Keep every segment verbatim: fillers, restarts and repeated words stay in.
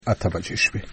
اته بجې شوې.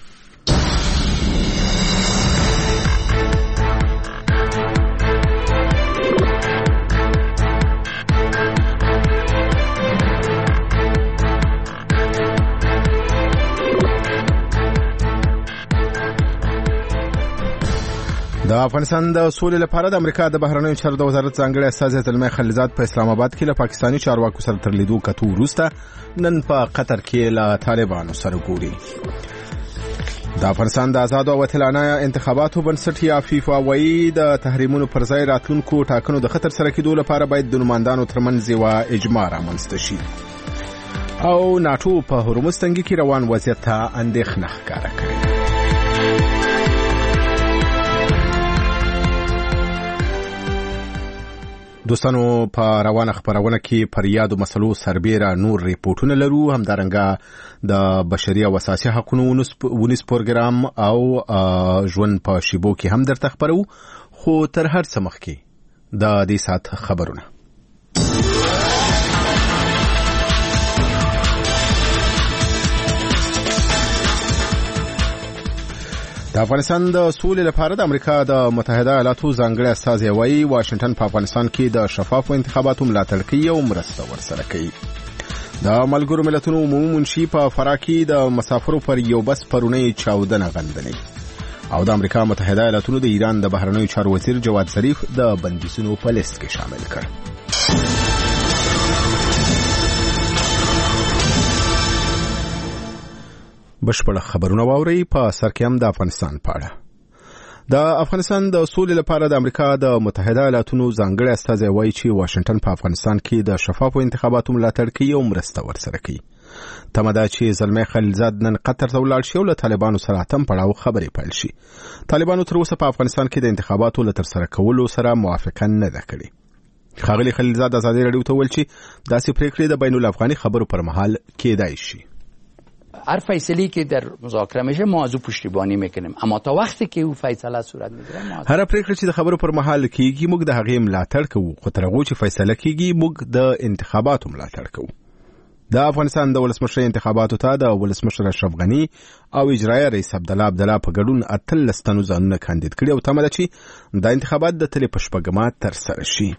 د افغانستان د سولې لپاره د امریکا د بهرنیو چارو د وزارت ځانګړي استازی زلمي خلیلزاد په اسلام آباد کې له پاکستاني چارواکو سره تر لیدو کتو وروسته نن په قطر کې له طالبانو سره ګوري. د افغانستان د آزاد او وطنانه انتخاباتو بنسټ یا فیفا وایي د تحریمونو پر ځای راتلونکو ټاکنو د خطر سره کېدو لپاره باید د نمایندانو ترمنځ یو اجماع رامنځته شي. او ناټو په هرمز تنګي کې روان وضعیت ته اندېښنه ښکاره کړې. دوستانو په روانه خبرونه کې پر یادو مسلو سربېره نور ریپورتونه لرو، همدارنګه د بشري او اساسي حقوقو ونیس پروګرام او ژوند په شیبو کې هم درته خبرو، خو تر هر څه مخکې د دې سات خبرونه. د افغانستان د سولې لپاره د امریکا د متحده ایالاتو ځانګړي استازی وایي واشنگټن په افغانستان کې د شفافو انتخاباتو ملاتړ کوي او مرسته ورسره کوي. د ملګرو ملتونو عمومي منشي په فراه کې د مسافرو پر یو بس پرونی چاودنه غندلې. او د امریکا متحده ایالاتو د ایران د بهرنیو چارو وزیر جواد ظریف د بندیزونو په لیست کې شامل کړ. بشپړ خبرونه واوري. په سر کې هم د افغانستان په اړه. د افغانستان د سولې لپاره د امریکا د متحده ایالاتو ځانګړي استازی وایي چې واشنگټن په افغانستان کې د شفافو انتخاباتو ملاتړ کوي او مرسته ورسره کوي. تمه ده چې زلمي خلیلزاد نن قطر ته ولاړ شي او له طالبانو سره اتم پړاو خبرې پیل شي. طالبانو تر اوسه په افغانستان کې د انتخاباتو له ترسره کولو سره موافقه نه ده کړې. ښاغلي خلیلزاد ازادي راډیو ته ویل چې داسې پریکړې د بین الافغاني خبرو پر مهال کېدای شي. هر فیصله که در مذاکره میشه ما از او پشتیبانی میکنیم، اما تا وقتی که او فیصله صورت میگیره هر پریکړه چې د خبرو پر مهال کیږي موږ د هغې ملاتړ کوو، خو تر هغه چې فیصله کیږي موږ د انتخاباتو ملاتړ کوو. د افغانستان د ولسمشر انتخاباتو ته د ولسمشر اشرف غني او اجرایي رئیس عبدالله عبدالله په ګډون اتلس تنو ځانونه کاندید کړي او تمه ده چې د انتخابات د تلې په شپږمه ترسره شي.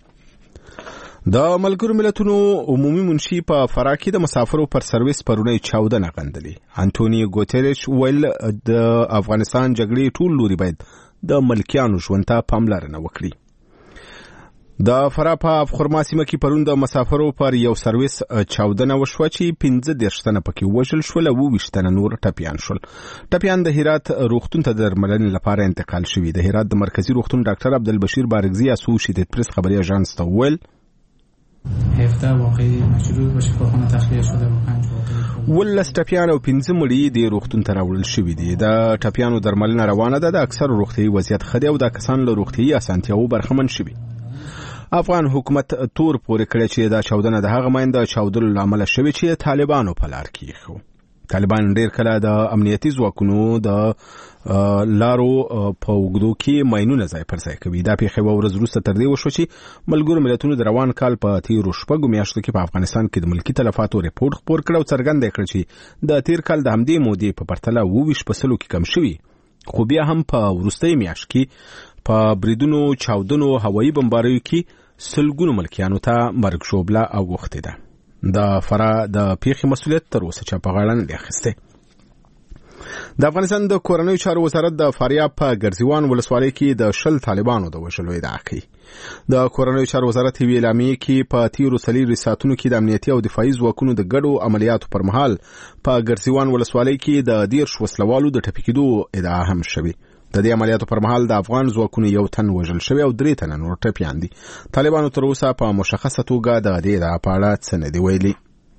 د ملګرو ملتونو عمومي منشي په فراه کې د مسافرو پر سرویس پرونی چاودنه غندلې. انټونی ګوتریش ویل د افغانستان جګړې ټول لوري باید د ملکیانو ژوند ته پاملرنه وکړي. د فراه په افخرما سیمه کې پرون د مسافرو پر یو سرویس چاودنه وشوه چې پنځه دېرش تنه پکې وژل شول او اوویشت تنه نور ټپیان شول. ټپیان د هرات روغتون ته د درملنې لپاره انتقال شوي. د هرات د مرکزي روغتون ډاکټر عبدالبشیر بارګزي اسوسییټډ پریس خبري اژانس ته ویل هفته واقعي مشروع به شفاخانه تخلیه شده و پنج واقعي ولس ټپیان او پنځه مړي د روغتون ته راوړل شوي دي. د ټپیانو درملنه روانه ده. د اکثر روغتيایي وضعیت ښه دی او د کسان له روغتيایي اسانتیاو برخمن شوي. افغان حکومت تور پورې کړی چې دا چاودنه د هغه ماینده چاودلو لامل شوی چې طالبانو په لار کې خو. طالبان ډیر کله د امنیتي ځواکونو د لارو په وګړو کې ماینونه ځای پر ځای کوي. دا پیښه ورځ وروسته تر دې وشو چې ملګرو ملتونو د روان کال په تیرو شپږو میاشتو کې په افغانستان کې د ملکی تلفاتو ریپورت خپور کړ او څرګنده کړ چې د تیر کال د همدې مودې په پرتله اوویشت په سلو کې کم شوی، خو بیا هم په وروستۍ میاشت کې په بریدونو، چاودنو، هوایي بمباریو کې سلګونو ملکیانو ته مرګ شوبله اوغوښتې ده. د فراه د پیښې مسؤلیت تر اوسه چا په غاړه نه دی اخیستی. د افغانستان د کورنیو چارو وزارت د فاریاب په ګرځیوان ولسوالۍ کې د شل طالبانو د وژلو ادعا کوي. د کورنیو چارو وزارت یوې اعلامیې کې په تیرو څلورو ساعتونو کې د امنیتي او دفاعي ځواکونو د ګډو عملیاتو پر مهال په ګرځیوان ولسوالۍ کې د دېرش وسلوالو د ټپي کېدو ادعا هم شوې. د دې عملیاتو پر مهال د افغان ځواکونو یو تن وژل شوی او درې تنه نور ټپیان دي. طالبانو تر اوسه په مشخصه توګه د دې ادعا په اړه څه نه دي ویلي.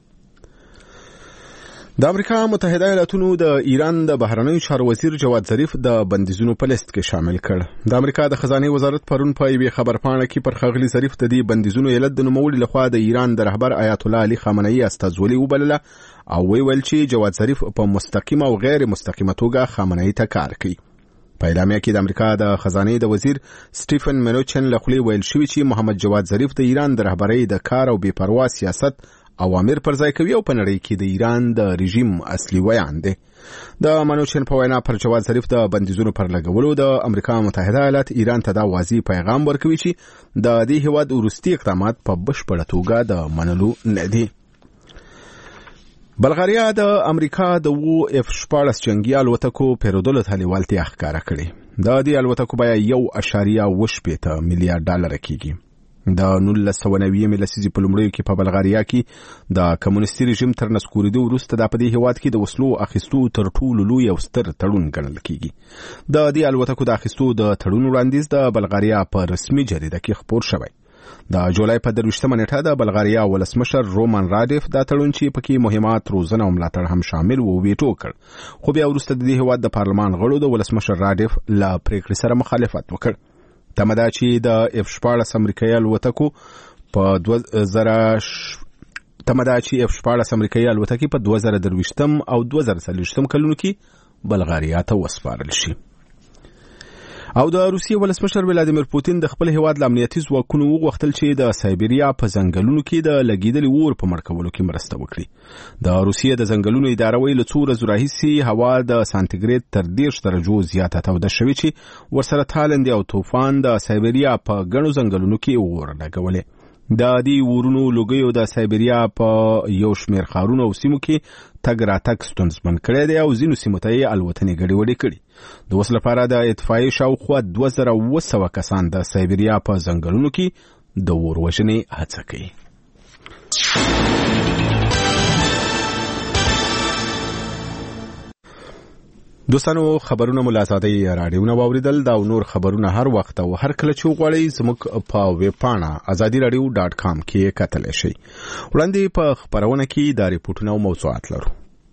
د امریکا متحده ایالاتو د ایران د بهرنیو چارو وزیر جواد ظریف د بندیزونو په لیست کې شامل کړ. د امریکا د خزانه وزارت پرون په یوې خبرپاڼه کې پر ښاغلي ظریف د دې بندیزونو علت د نوموړي لخوا د ایران د رهبر آیت الله علي خامنه‌ای استازولي وبلله او ویل چې جواد ظریف په مستقیمه او غیر مستقیمه توګه خامنه‌ای ته کار کوي. په اعلامیه کې د امریکا د خزانه د وزیر سټیفن منوچن لخوا ویل شوی چې محمد جواد ظریف د ایران د رهبرۍ د کار او بې پروا سیاست اوامر پر ځای کوي او په نړۍ کې د ایران د رژیم اصلي ویان دی. د منوچن په وینا پر جواد ظریف د بندیزونو پر لګولو د امریکا متحده ایالات ایران ته دا واضح پیغام ورکوي چې د دې هیواد وروستي اقدامات په بشپړه توګه د منلو نه دي. بلغاریا د امریکا د وو اف شپاړس جنگي الوتکو پیرودلو ته لیوالتیا ښکاره کړې. د دې الوتکو بیه یو اشاریه اوه شپېته میلیارډ ډالر کېږي. د نولس سوه نوي لسیزې په لومړیو کې په بلغاریا کې د کمونیستي رژیم تر نسکورېدو وروسته دا په دې هیواد کې د وسلو اخیستو تر ټولو لوی او ستر تړون ګڼل کېږي. د دې الوتکو د اخیستو د تړون وړاندیز د بلغاریا په رسمي جریده کې خپور شوی. د جولای په درویشتمه نیټه د بلغاریا ولسمشر رومان رادیف دا تړون چې پکې مهمات روزنه او ملاتړ هم شامل وو ویټو کړ، خو بیا وروسته د دې هیواد د پارلمان غړو د ولسمشر رادیف له پریکړې سره مخالفت وکړ. تمه ده چې د اف شپاړس امریکایي الوتکو په دوه زره تمه ده چې اف شپاړس امریکایي الوتکې په دوه زره درویشتم او دوه زره څلوېښتم کلونو کې بلغاریا ته وسپارل شي. او د روسیې ولسمشر ولادیمیر پوتین د خپل هیواد له امنیتي ځواکونو وغوښتل چې د سایبریا په ځنګلونو کې د لګیدلي اور په مړ کولو کې مرسته وکړي. د روسیې د ځنګلونو اداره وایي له څو ورځو راهیسې هوا د سانتیګریډ تر دېرش درجو زیاته توده شوې چې ورسره تالندې او طوفان د سایبریا په ګڼو ځنګلونو کې اور لګولې. د دې اورونو لوګیو د سایبریا په یو شمېر ښارونو او سیمو کې تګ راتګ ستونزمن کړی دی او ځینو سیمو ته یې الوتنې ګډوډې کړي. د اوس لپاره د اطفایې شاوخوا دوه زره اوه سوه کسان د سایبریا په ځنګلونو کې د اور وژنې هڅه کوي. دوستانو، خبرونه مو له ازادۍ راډیو نه واوریدل. دا نور خبرونه هر وخت او هر کله چې وغواړئ زموږ په ویب پاڼه ازادي راډیو ډاټ کام کې کتلی شئ. وړاندې په خبرونه کې دا ریپورټونه او موضوعات لرو.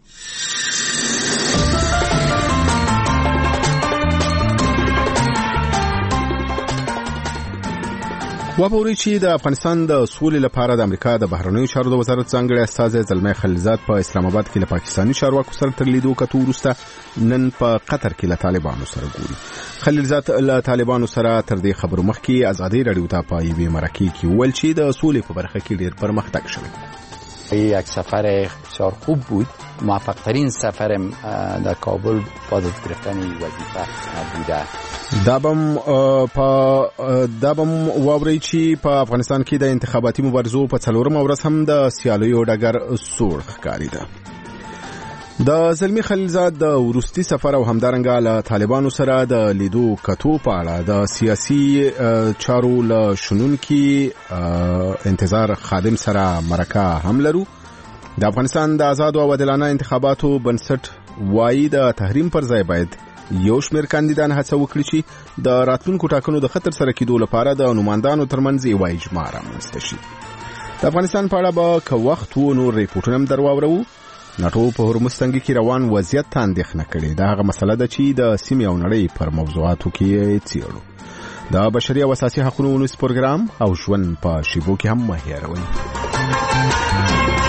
وپوري چې د افغانستان د سولې لپاره د امریکا د بهرنیو چارو د وزارت ځانګړي استازی زلمي خلیلزاد په اسلام آباد کې له پاکستاني چارواکو سره تر لیدو کتو وروسته نن په قطر کې له طالبانو سره ګوري. خلیلزاد له طالبانو سره تر دې خبرو مخکې ازادي راډیو ته په یوې مرکې کې وویل چې د سولې په برخه کې ډېر پرمختګ شوی. یک سفر بسیار خوب بود. موفق ترین سفر در کابل بعد از گرفتن وظیفه بوده. دابم په دابم واوري چې په افغانستان کې د انتخاباتي مبارزو په څلورم ورځ هم د سیالیو ډګر سوړ ښکاري ده. د زلمي خلیلزاد د وروستي سفر او همدارنګه له طالبانو سره د لیدو کتو په اړه د سیاسي چارو له شنونکي انتظار خادم سره مرکه هم لرو. د افغانستان د آزاد او عادلانه انتخاباتو بنسټ وایي د تحریم پر ځای باید یو شمېر کاندیدان هڅه وکړي چې د راتلونکو ټاکنو د خطر سره کېدو لپاره د نوماندانو ترمنځ یوه اجماع رامنځته شي. د افغانستان په اړه به که وخت و نور ریپورټونه هم در واورو. ناټو په هرمز تنګي کې روان وضعیت ته اندېښنه کړې. دا هغه مسله ده چې د سیمې او نړۍ پر موضوعاتو کې څېړو. د بشري او اساسي حقوقو ونیس پروګرام او ژوند په شیبو کې هم مه هېروئ.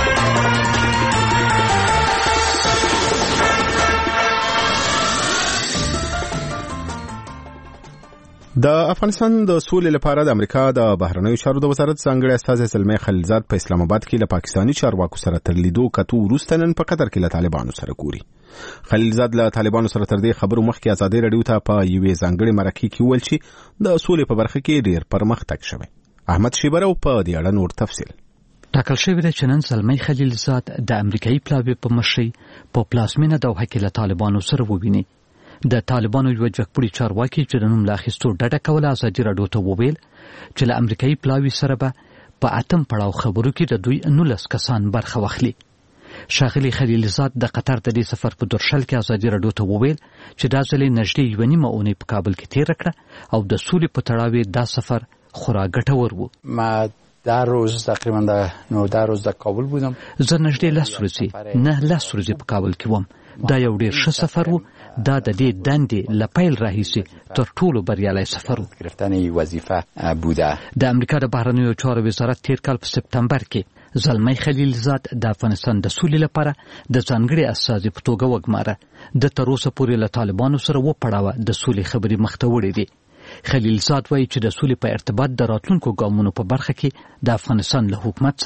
د افغانستان د سولې لپاره د امریکا د بهرنیو چارو د وزارت ځانګړي استازی زلمي خلیلزاد په اسلام آباد کې له پاکستاني چارواکو سره تر لیدو کتو وروسته نن په قطر کې له طالبانو سره ګوري. خلیلزاد له طالبانو سره تر دې خبرو مخکې ازادي راډیو ته په یوې ځانګړي مرکې کې وویل چې د سولې په برخه کې ډېر پرمختګ شوی. احمد شیبرو په دې اړه نور تفصیل. ټاکل شوی دی چې نن زلمي خلیلزاد د امریکایي پلاوي په مشرۍ په پلازمینه دوحه کې له طالبانو سره وویني. د طالبانو یو جګپوړي چارواکي چې د نوم له اخیستو ډډه کوله ازادي راډیو ته وویل چې له امریکایي پلاوي سره به په اتم پړاو خبرو کې د دوی نولس کسان برخه واخلي. ښاغلي خلیلزاد د قطر د دې سفر په درشل کې ازادي راډیو ته وویل چې دا ځل یې نږدې یوه نیمه اونۍ په کابل کې تېره کړه او د سولې په تړاو دا سفر خورا ګټور و. ما در روز تقریبا در نوده روز در کابل بودم. زه نږدې لس ورځې نه لس ورځې په کابل کې وم. دا یو ډېر ښه سفر و. دا د دې دندې له پیل راهیسې تر ټولو بریالی سفر و. گرفتن وظیفه بوده. د امریکا د بهرنیو چارو وزارت تېر کال په سپتمبر کې زلمي خلیلزاد د افغانستان د سولې لپاره د ځانګړي استازي په توګه وګماره. د تر اوسه پورې له طالبانو سره وپړاوه د سولې خبرې مخته وړې دي. خلیلزاد وایي چې د سولې په ارتباط د راتلونکو ګامونو په برخه کې د افغانستان له حکومت سره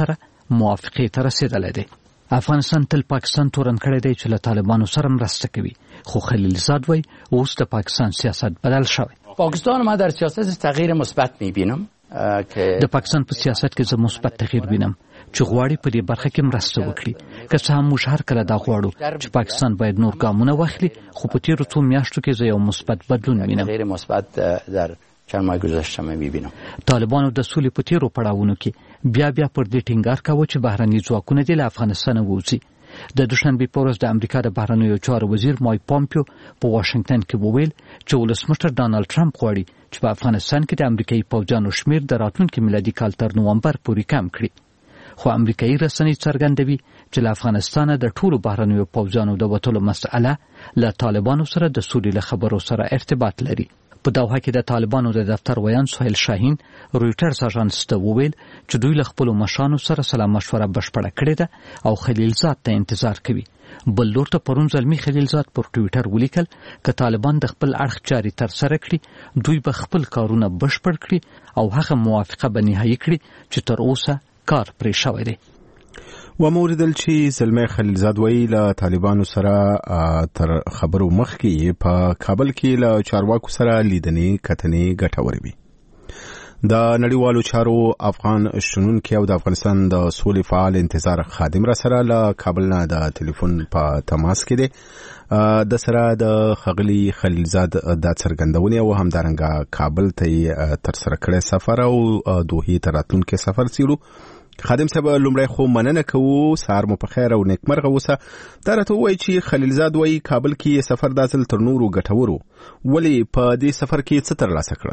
موافقې ته رسیدلی دی. افغانستان تل پاکستان تورن کړی دی چې له طالبانو سره مرسته کوي، خو خلیلزاد وایي اوس د پاکستان سیاست بدل شوی. پاکستان ما در سیاست تغییر مثبت می‌بینم که د پاکستان په سیاست کې زه مثبت تغییر وینم چې غواړي په دې برخه کې مرسته وکړي. که څه هم موږ هر کله دا غواړو چې پاکستان باید نور ګامونه واخلي، خو په تیرو څو میاشتو کې زه یو مثبت بدلون وینم. تغییر مثبت در چند ماه گذشته می‌بینم. طالبانو د سولې په تیرو پړاوونو کې بیا بیا پر دې ټینګار کاوه چې بهرني ځواکونه دې له افغانستانه ووځي. د دوشنبې په ورځ د امریکا د بهرنیو چارو وزیر مایک پامپیو په واشنگټن کې وویل چې ولسمشر ډانلډ ټرمپ غواړي چې په افغانستان کې د امریکایي پوځیانو شمیر د راتلونکي میلادي کال تر نومبر پورې کم کړي. خو امریکایي رسنۍ څرګندوي چې له افغانستانه د ټولو بهرنیو پوځیانو د وتلو مسأله له طالبانو سره د سولې له خبرو سره ارتباط لري. په دوحه کې د طالبانو د دفتر ویان سهیل شاهین رویټرز اژانس ته وویل چې دوی له خپلو مشرانو سره سلا مشوره بشپړه کړې ده او خلیلزاد ته انتظار کوي. بل لور ته پرون زلمی خلیلزاد پر ټویټر ولیکل که طالبان د خپل اړخ جاري تر سره کړي، دوی به خپل کارونه بشپړ کړي او هغه موافقه به نهایي کړي چې تر اوسه کار پرې شوی دی. و موردل چې زلمی خلیلزاد وی له طالبانو سره تر خبرو مخکې په کابل کې له چارواکو سره لیدنې کتنې ګټورې وي. د نړیوالو چارو افغان شنونکي او د افغانستان د سولې فعال انتظار خادم را سره له کابل نه د ټلیفون په تماس کې دی. د سره د خغلی خلیلزاد د څرګندونې او همدارنګه کابل ته تر سره کړی سفر او دوحې ته راتلونکي سفر څیړو. خادم صاحب لومړی خو مننه کوو، سهار مو په خیر او نیکمرغه اوسه. دا راته ووایي چې خلیلزاد وایي کابل کې سفر دا ځل تر نورو ګټورو، ولې په دې سفر کې څه ترلاسه کړل؟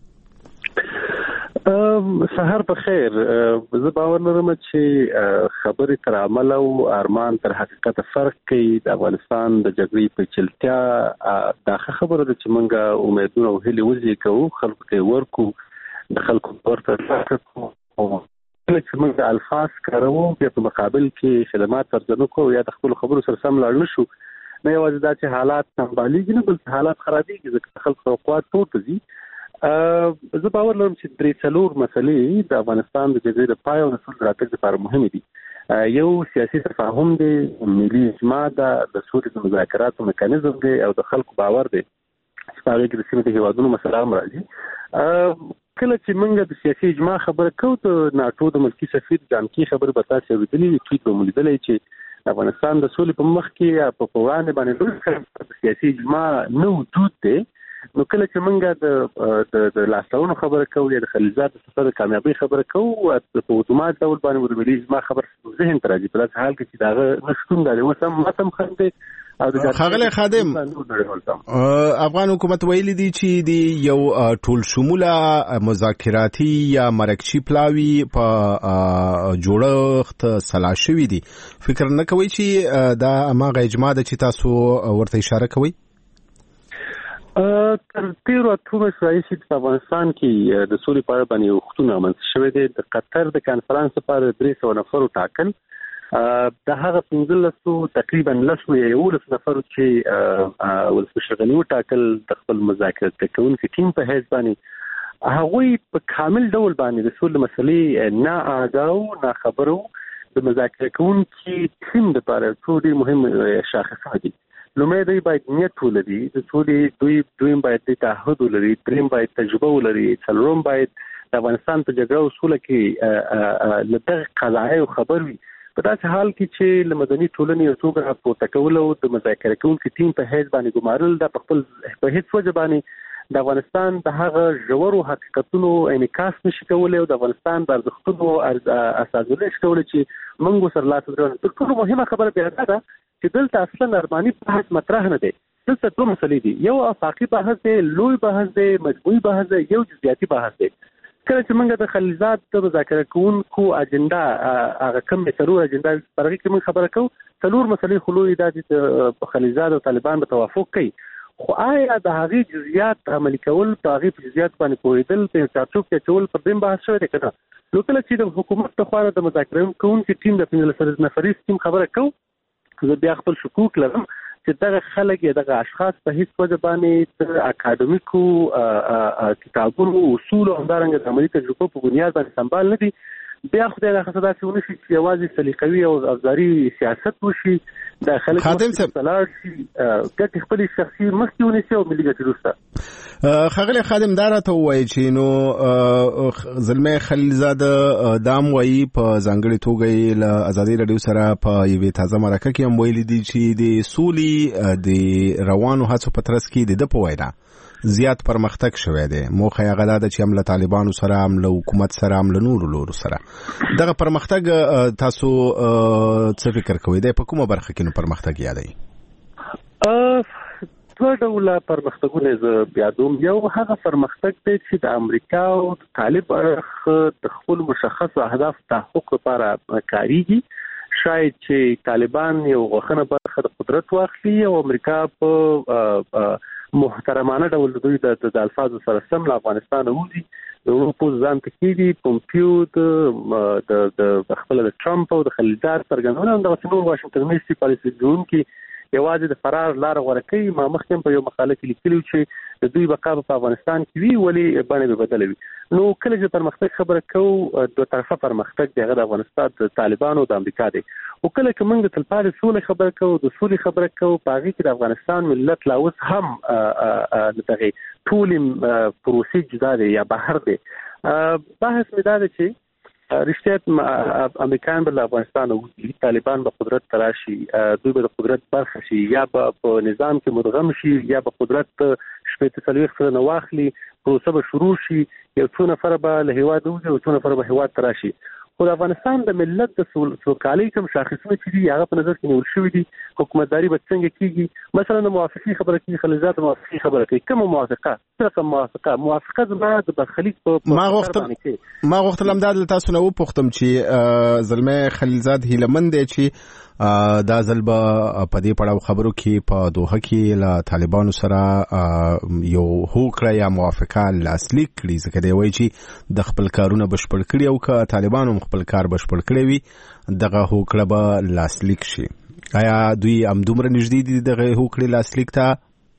سهار په خیر. زه باور لرم چې خبرې تر عمل او ارمان تر حقیقت فرق کوي. د افغانستان د جګړې پیچلتیا دا خبره ده چې موږ امیدونه او هیلې وزېږوو، خلکو ته ورکو، د خلکو ورته راکړو او چې موږ د الفاظ کاروو بیا په مقابل کې خدمات ترجمه کوو یا د خپل خبرو سره سم لاړ نشو، نه یوازې دا چې حالات سمبالېږي نه بلکې حالات خرابېږي ځکه خلک توقعات پورته ځي. زه باور لرم چې درې څلور مسلې د افغانستان د جګړې د پای او د سولې راتګ لپاره مهمې دي. یو سیاسي تفاهم دی، ملي اجماع ده، د سولې د مذاکراتو میکانیزم دی او د خلکو باور دی چې په هغې کې د سیمې د هېوادونو مسله هم راځي. کله چې موږ د سیاسي اجماع خبره کوو د ناټو د ملکی سفیر جانکی خبره به تاسو اورېدلې، ټویټ به مو لیدلی چې افغانستان د سولې په مخ کې په وړاندې باندې لوی سیاسي اجماع نه وجود دی. نو کله چې موږ د د لاسته خبره کوو یا د خلیلزاد د سفر د کامیابۍ خبره کوو په اتومات ډول باندې د ملي اجماع خبره ذهن ته راځي، په داسې حال کې چې دغه نشتون دی. اوس هم ماته هم خنډ دی. خاغلی خادم، افغان حکومت ویلي دی چې د یو ټول شموله مذاکراتي یا مرکچی پلاوی په جوړښت سلا شوي دي. فکر نه کوئ چې دا هماغه اجماع ده چې تاسو ورته اشاره کوئ؟ تر تیرو اتو میاشتو راهیسې په افغانستان کې د سولې په اړه باندې وختونه رامنځته شوی دی. د قطر د کنفرانس لپاره درې سوه نفرو ټاکل، د هغه پنځلسو تقریبا لسو یا یولس نفرو چې ولسمشر غني وټاکل د خپل مذاکرات کوونکي ټیم په حیث باندې، هغوی په کامل ډول باندې د سولې مسلې نه آګاه نه خبرو. د مذاکرات کوونکي ټیم لپاره څو ډېر مهم شاخصات دي. لومړی دوی باید نیت ولري د سولې، دوی دویم باید د تعهد ولري، دریم باید تجربه ولري، څلورم باید د افغانستان په جګړه او سوله کې له دغه قضایاو خبر وي. په داسې حال کې چې له مدني ټولنې یو څوک راپورته کول او د مذاکره کوونکي ټیم په حیث باندې ګمارل دا په خپل په هیڅ وجه باندې د افغانستان د هغه ژورو حقیقتونو انعکاس نشي کولی او د افغانستان د ارزښتونو اساسونه نشي کولی چې موږ سره لاس ورکړو. تر ټولو مهمه خبره بیا دا ده چې دلته اصلا ارماني بحث مطرح نه دی. دلته دوه مسلې دي، یو افاقي بحث دی، لوی بحث دی، مجموعي بحث دی، یو جزئیاتي بحث دی. کله چې موږ د خلیلزاد د مذاکره کوونکو اجنډا هغه کوم څلور اجنډا په هغې کې موږ خبره کوو، څلور مسلې خو لوی دا چې د خلیلزاد او طالبان به توافق کوي، خو آیا د هغې جزئیات عملي کول، په هغې په جزئیات باندې پوهېدل، په یو چارچوب کې اچول پر دې بحث شوی دی که نه؟ نو کله چې د حکومت لخوا د مذاکره کوونکي ټیم د پنځلس نفریز ټیم خبره کوو، زه بیا خپل شکوک لرم چې دغه خلک یا دغه اشخاص په هیڅ وجه باندې د اکاډمیکو کتابونو اصولو همدارنګه د عملي تجربو په بنیاد باندې سمبال نه دي. بیا خدای نه خدای چې ونشي چې یوازې سلیقوي او افزاري سیاست وشي د خلک مصالحه شي ګټې خپل شخصي مخکې ونیسي او ملي ګټې وروسته. ښاغلی خادم دا راته ووایي چې نو زلمی خلیلزاد دام وایي په ځانګړې توګه له ازادي راډیو سره په یوې تازه مرکه کې هم ویلي دي چې د سولې د روانو هڅو په ترڅ کې د ده په وینا زیات پرمختګ شوی دی. موخه یې هغه ده چې هم له طالبانو سره هم له حکومت سره هم له نورو لورو سره دغه پرمختګ تاسو څه فکر کوئ دی په کومه برخه کې نو پرمختګ یادوي؟ دوه ډوله پرمختګونه زه یادوم. یو هغه پرمختګ دی چې د امریکا او طالب اړخ د خپل مشخص اهداف تحقق لپاره کاریږي. شاید چې طالبان یو غوښنه برخه د قدرت واخلي او امریکا په محترمانه ډول دوی د الفاظو سره سم له افغانستان وځي. د اروپا ځان تکیدي پومپیو د د خپل د ټرمپ او د خلیلزاد څرګندونه د نور واشنگټن میسي پالیسي جوړونکي یوازې د فرار لار غوره کوي. ما مخکې په یو مقاله کې لیکلي چې د دوی بقا په افغانستان کې وی ولی باندې به بدلوي. نو کله چې پرمختګ خبره کوو دوه طرفه پرمختګ دی هغه د افغانستان د طالبانو د امریکا دی او کله چې موږ د تلپاتې سولې خبره کوو د سولې خبره کوو په هغې کې د افغانستان ملت لا اوس هم د دغې ټولې پروسې جدا دی یا بهر دی. بحث مې دا دی چې رښتیا امریکایان به له افغانستان وځي، طالبان به قدرت ته راشي، دوی به د قدرت برخه شي یا به په نظام کې مدغم شي یا به قدرت شپېته څلوېښت کلونه واخلي، پروسه به شروع شي، یو څو نفره به له هېواده وځي او څو نفره به هېواد ته راشي. خو د افغانستان د ملت د سوکالۍ کوم شاخصونه چې دي هغه په نظر کې نیول شوي دي. حکومتداري به څنګه کېږي؟ مثلا د موافقې خبره کېږي، خلیلزاد د موافقې خبره کوي. کومه موافقه؟ څه رقم موافقه؟ موافقه زما د برخلیک په ما غوښتل ما غوښتل همدا له تاسو نه وپوښتم چې زلمی خلیلزاد هیلهمند دی چې دا ځل به په دې پړاو خبرو کې په دوحه کې له طالبانو سره یو هوکړه یا موافقه لاسلیک کړي، ځکه دی وایي چې د خپل کارونه بشپړ کړي او که طالبانو خپل کار بشپړ کړی وي دغه هوکړه به لاسلیک شي. آیا دوی همدومره نږدې دي دغه هوکړې لاسلیک ته؟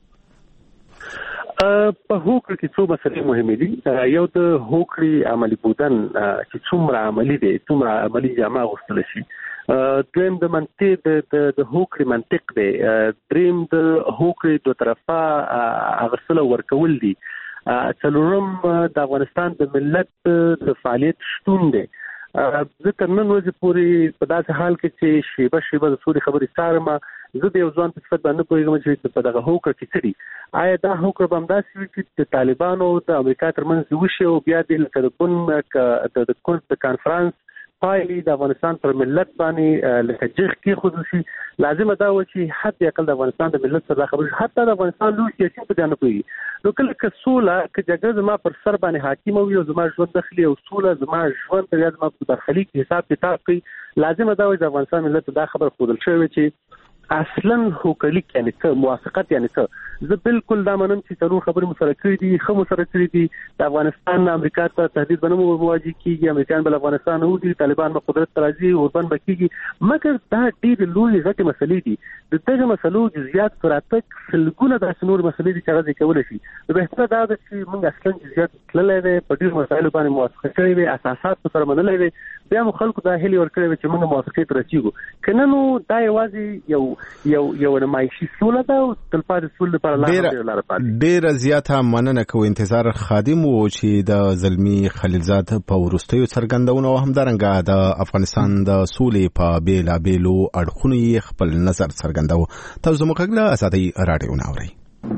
په هوکړه کې څو مسلې مهمې دي. یو د هوکړې عملي بودن چې څومره عملي دی، څومره عملي جامه اغوستلی شي. دویم د منطق د هوکړې منطق دی. دریم د هوکړې دوه طرفه اغوستل او ورکول دي. څلورم د افغانستان د ملت د فعالیت شتون دی. زه تر نن ورځې پورې په داسې حال کې چې شیبه شیبه د سولې خبرې څارم، زه د یو ځوان په صفت باندې نه پوهېږم چې په دغه هوکړه کې څه دي. آیا دا هوکړه به همداسې وي چې د طالبانو د امریکا ترمنځ وشي او بیا د لکه د کون د کون د کانفرانس پایلې د افغانستان پر ملت باندې لکه جغ کېښودل شي؟ لازمه دا وه چې حد اقل د افغانستان د ملت سره دا خبرې شي، حتی د افغانستان لوی سیاسي په دې نه پوهېږي. نو کله که سوله که جګړه زما پر سر باندې حاکمه وي او زما ژوند دخلي او سوله زما ژوند ته یا زما په برخلیک حساب کتاب کوي، لازمه دا وه چې د افغانستان ملت ته دا خبره ښودل شوې چې اصلا هوکړلیک یعنې څه، موافقت یعنې څه. زه بالکل دا منم چې څلور خبرې مو سره کړي دي، ښه مو سره کړي دي. د افغانستان امریکا ته تهدید به نه مواجه کېږي، امریکایان به له افغانستان وځي، طالبان به قدرت ته راځي، اوربند به کېږي. مګر دا ډېرې لویې غټې مسلې دي. د دغه مسلو جزئیات پر راتګ سلګونه داسې نورې مسلې دي چې هغه ځای کولی شي. نو بهتره دا ده چې موږ اصلا جزئیات تللی دی، په ډېرو مسایلو باندې موافقه کړې وي، اساسات په سره منلی دی، بیا مو خلکو دا هیلې ورکړې وي چې موږ موافقې ته رسېږو. که نه نو دا یوازې یو یو یو نمایشي سوله ده او تلپاتې سولې لپاره لاره پاتې. ډېره زیاته مننه کوو. انتظار خادم و چې د زلمي خلیلزاد په وروستیو څرګندونو او همدارنګه د افغانستان د سولې په بېلابېلو اړخونو یې خپل نظر څرګندوه. تاسو زموږ غږ له ازادۍ راډیو نه اورئ.